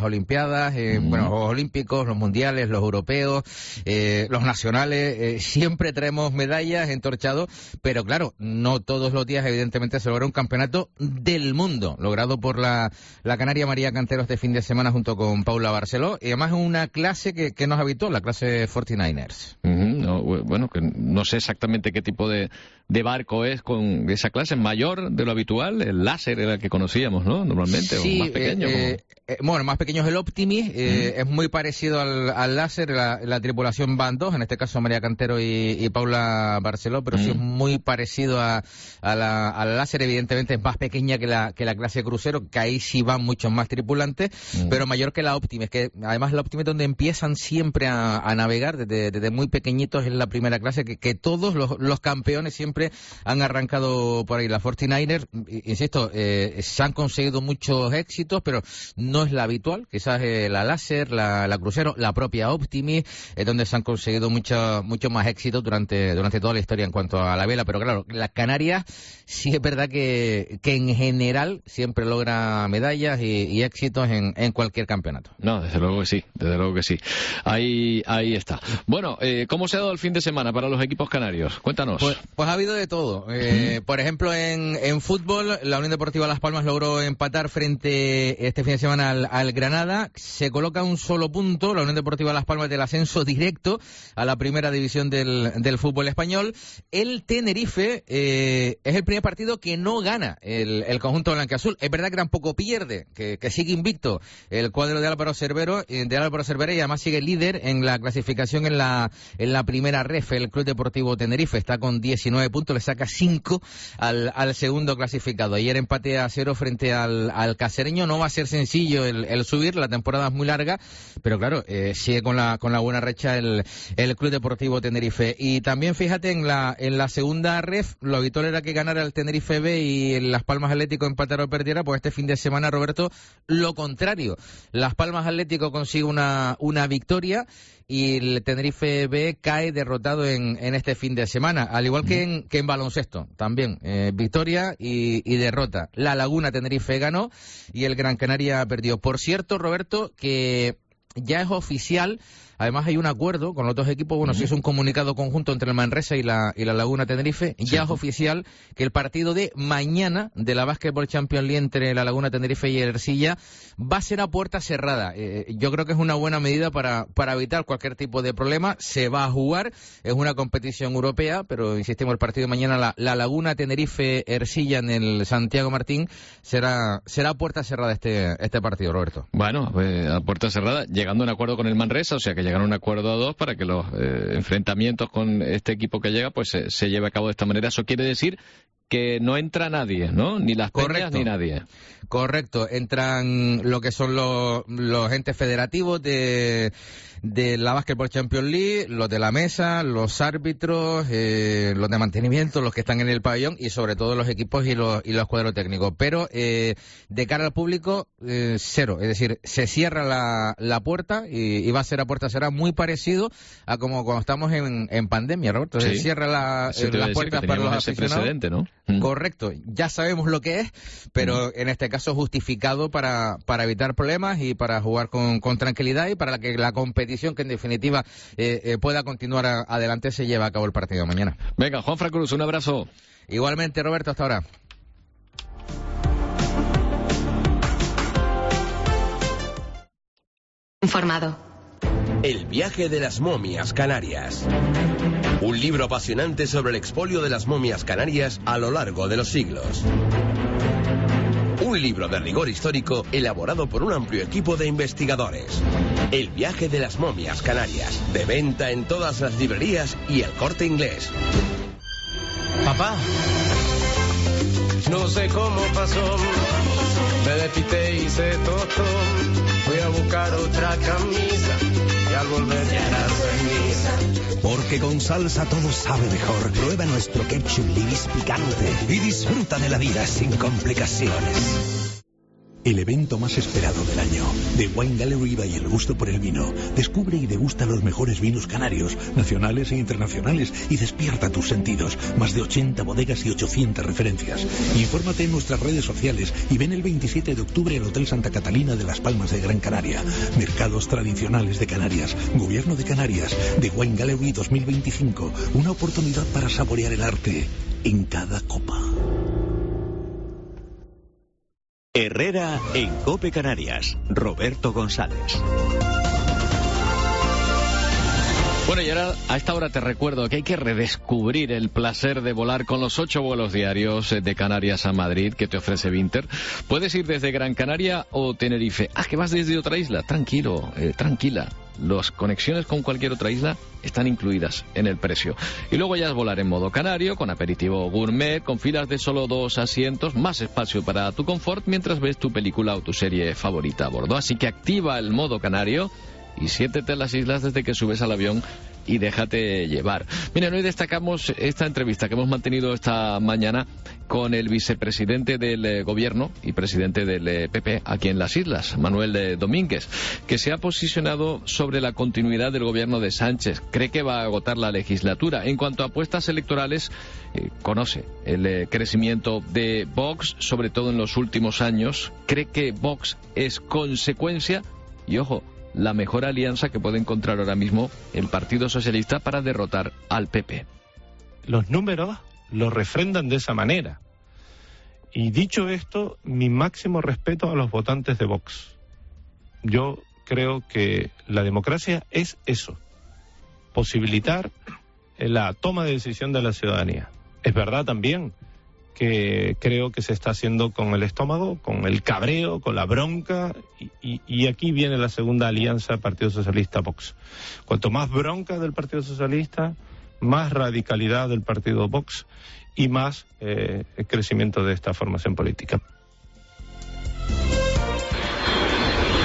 S26: Olimpiadas, eh, mm. bueno, los Juegos Olímpicos, los Mundiales, los Europeos, eh, los nacionales, eh, siempre traemos medallas, entorchados, pero claro, no todos los días evidentemente se logra un campeonato del mundo, logrado por la, la canaria María Cantero este fin de semana junto con Paula Barceló, y además una clase que, que nos habitó, la clase cuarenta y nueve ers.
S12: Uh-huh. No, bueno, que no sé exactamente qué tipo de, de barco es con esa clase, mayor de lo habitual, el láser era el que conocíamos, ¿no? Normalmente,
S26: sí,
S12: o más pequeño.
S26: Eh, eh, bueno, más pequeño es el Optimis, eh, uh-huh. es muy parecido al, al láser, la, la tripulación van dos, en este caso María Cantero y, y Paula Barceló, pero uh-huh. sí es muy parecido a, a la, al láser, evidentemente es más pequeña que la, que la clase crucero, que ahí sí van muchos más tripulantes, uh-huh. pero mayor que la Optimis, que además la Optimis es donde empiezan siempre a, a navegar, desde, desde muy pequeñitos en la primera clase, que, que todos los, los campeones siempre han arrancado por ahí. La cuarenta y nueve ers, insisto, eh, se han conseguido muchos éxitos, pero no es la habitual, quizás eh, la láser, la, la crucero, la propia Optimis, es donde se han conseguido mucho, mucho más éxitos durante, durante toda la historia en cuanto a la vela, pero claro, las Canarias sí es verdad que, que en general siempre logra medallas y, y éxitos en, en cualquier campeonato.
S12: No, desde luego que sí, desde luego que sí. Ahí, ahí está. Bueno, eh, ¿cómo se ha dado el fin de semana para los equipos canarios? Cuéntanos.
S26: Pues, pues ha habido de todo. Eh, por ejemplo, en, en fútbol, la Unión Deportiva Las Palmas logró empatar frente este fin de semana al, al Granada. Se coloca un solo punto, la Unión Deportiva Las Palmas, del ascenso directo a la primera división del, del fútbol español. El Tenerife eh, es el primer partido que no gana el, el conjunto blanquiazul. Es verdad que tampoco pierde, que, que sigue invicto el cuadro de Álvaro Cervero, de Álvaro Cervera, y además sigue líder en la clasificación en la, en la primera ref. El Club Deportivo Tenerife está con diecinueve puntos, le saca cinco al, al segundo clasificado. Ayer empate a cero frente al, al Cacereño. No va a ser sencillo el, el subir, la temporada es muy larga, pero claro, eh, sigue con la, con la buena racha el, el Club Deportivo Tenerife. Y también fíjate, en la, en la segunda ref, lo habitual era que ganara el Tenerife B y Las Palmas Atlético empatara o perdiera. Pues este fin de semana, Roberto, lo contrario. Las Palmas Atlético consigue una, una victoria y el Tenerife B cae derrotado en, en este fin de semana, al igual que en, que en baloncesto, también eh, victoria y, y derrota. La Laguna Tenerife ganó y el Gran Canaria perdió. Por cierto, Roberto, que ya es oficial. Además hay un acuerdo con los dos equipos, bueno, uh-huh. sí es un comunicado conjunto entre el Manresa y la, y la Laguna Tenerife, sí. Ya es oficial que el partido de mañana de la Basketball Champions League entre la Laguna Tenerife y el Ercilla va a ser a puerta cerrada. Eh, yo creo que es una buena medida para, para evitar cualquier tipo de problema. Se va a jugar, es una competición europea, pero insistimos, el partido de mañana, la, la Laguna Tenerife Ercilla en el Santiago Martín, será, será a puerta cerrada este, este partido, Roberto.
S12: Bueno, pues a puerta cerrada, llegando a un acuerdo con el Manresa, o sea que llegar a un acuerdo a dos para que los eh, enfrentamientos con este equipo que llega pues se, se lleve a cabo de esta manera. Eso quiere decir que no entra nadie, ¿no? Ni las peñas ni nadie.
S26: Correcto, entran lo que son los, los entes federativos de, de la Basketball Champions League, los de la mesa, los árbitros, eh, los de mantenimiento, los que están en el pabellón y sobre todo los equipos y los, y los cuadros técnicos. Pero eh, de cara al público, eh, cero. Es decir, se cierra la, la puerta y, y va a ser a puerta cerrada, muy parecido a como cuando estamos en, en pandemia, Roberto. Sí. Se cierra la, eh, las puertas para los aficionados.
S12: Precedente, ¿no?
S26: Correcto, ya sabemos lo que es, pero en este caso justificado para, para evitar problemas y para jugar con, con tranquilidad y para que la competición, que en definitiva eh, eh, pueda continuar a, adelante, se lleve a cabo el partido de mañana.
S12: Venga, Juanfran Cruz, un abrazo.
S26: Igualmente, Roberto, hasta ahora.
S3: Informado.
S1: El viaje de las momias canarias. Un libro apasionante sobre el expolio de las momias canarias a lo largo de los siglos. Un libro de rigor histórico elaborado por un amplio equipo de investigadores. El viaje de las momias canarias. De venta en todas las librerías y El Corte Inglés.
S7: Papá, no sé cómo pasó. Me despité y hice tostón. Fui a buscar otra camisa y al volver ya era ceniza.
S13: Porque con salsa todo sabe mejor. Prueba nuestro ketchup Libis picante y disfruta de la vida sin complicaciones. el evento más esperado del año. The Wine Gallery by El Gusto por el Vino. Descubre y degusta los mejores vinos canarios, nacionales e internacionales, y despierta tus sentidos. Más de ochenta bodegas y ochocientas referencias. Infórmate en nuestras redes sociales y ven el veintisiete de octubre al Hotel Santa Catalina de Las Palmas de Gran Canaria. Mercados tradicionales de Canarias, Gobierno de Canarias, The Wine Gallery dos mil veinticinco. Una oportunidad para saborear el arte en cada copa.
S11: Herrera en COPE Canarias. Roberto González.
S12: Bueno, y ahora a esta hora te recuerdo que hay que redescubrir el placer de volar con los ocho vuelos diarios de Canarias a Madrid que te ofrece Vinter. Puedes ir desde Gran Canaria o Tenerife. Ah, que vas desde otra isla. Tranquilo, eh, tranquila. Las conexiones con cualquier otra isla están incluidas en el precio. Y luego ya es volar en modo canario, con aperitivo gourmet, con filas de solo dos asientos, más espacio para tu confort mientras ves tu película o tu serie favorita a bordo. Así que activa el modo canario y siéntete en las islas desde que subes al avión y déjate llevar. Miren, hoy destacamos esta entrevista que hemos mantenido esta mañana con el vicepresidente del eh, Gobierno y presidente del eh, P P aquí en las islas, Manuel eh, Domínguez, que se ha posicionado sobre la continuidad del gobierno de Sánchez. Cree que va a agotar la legislatura. En cuanto a apuestas electorales, eh, conoce el eh, crecimiento de Vox, sobre todo en los últimos años. Cree que Vox es consecuencia, y ojo, la mejor alianza que puede encontrar ahora mismo el Partido Socialista para derrotar al P P.
S2: Los números lo refrendan de esa manera. Y dicho esto, mi máximo respeto a los votantes de Vox. Yo creo que la democracia es eso, posibilitar la toma de decisión de la ciudadanía. Es verdad también que creo que se está haciendo con el estómago, con el cabreo, con la bronca, y, y, y aquí viene la segunda alianza Partido Socialista-Vox. Cuanto más bronca del Partido Socialista, más radicalidad del Partido Vox y más eh, crecimiento de esta formación política.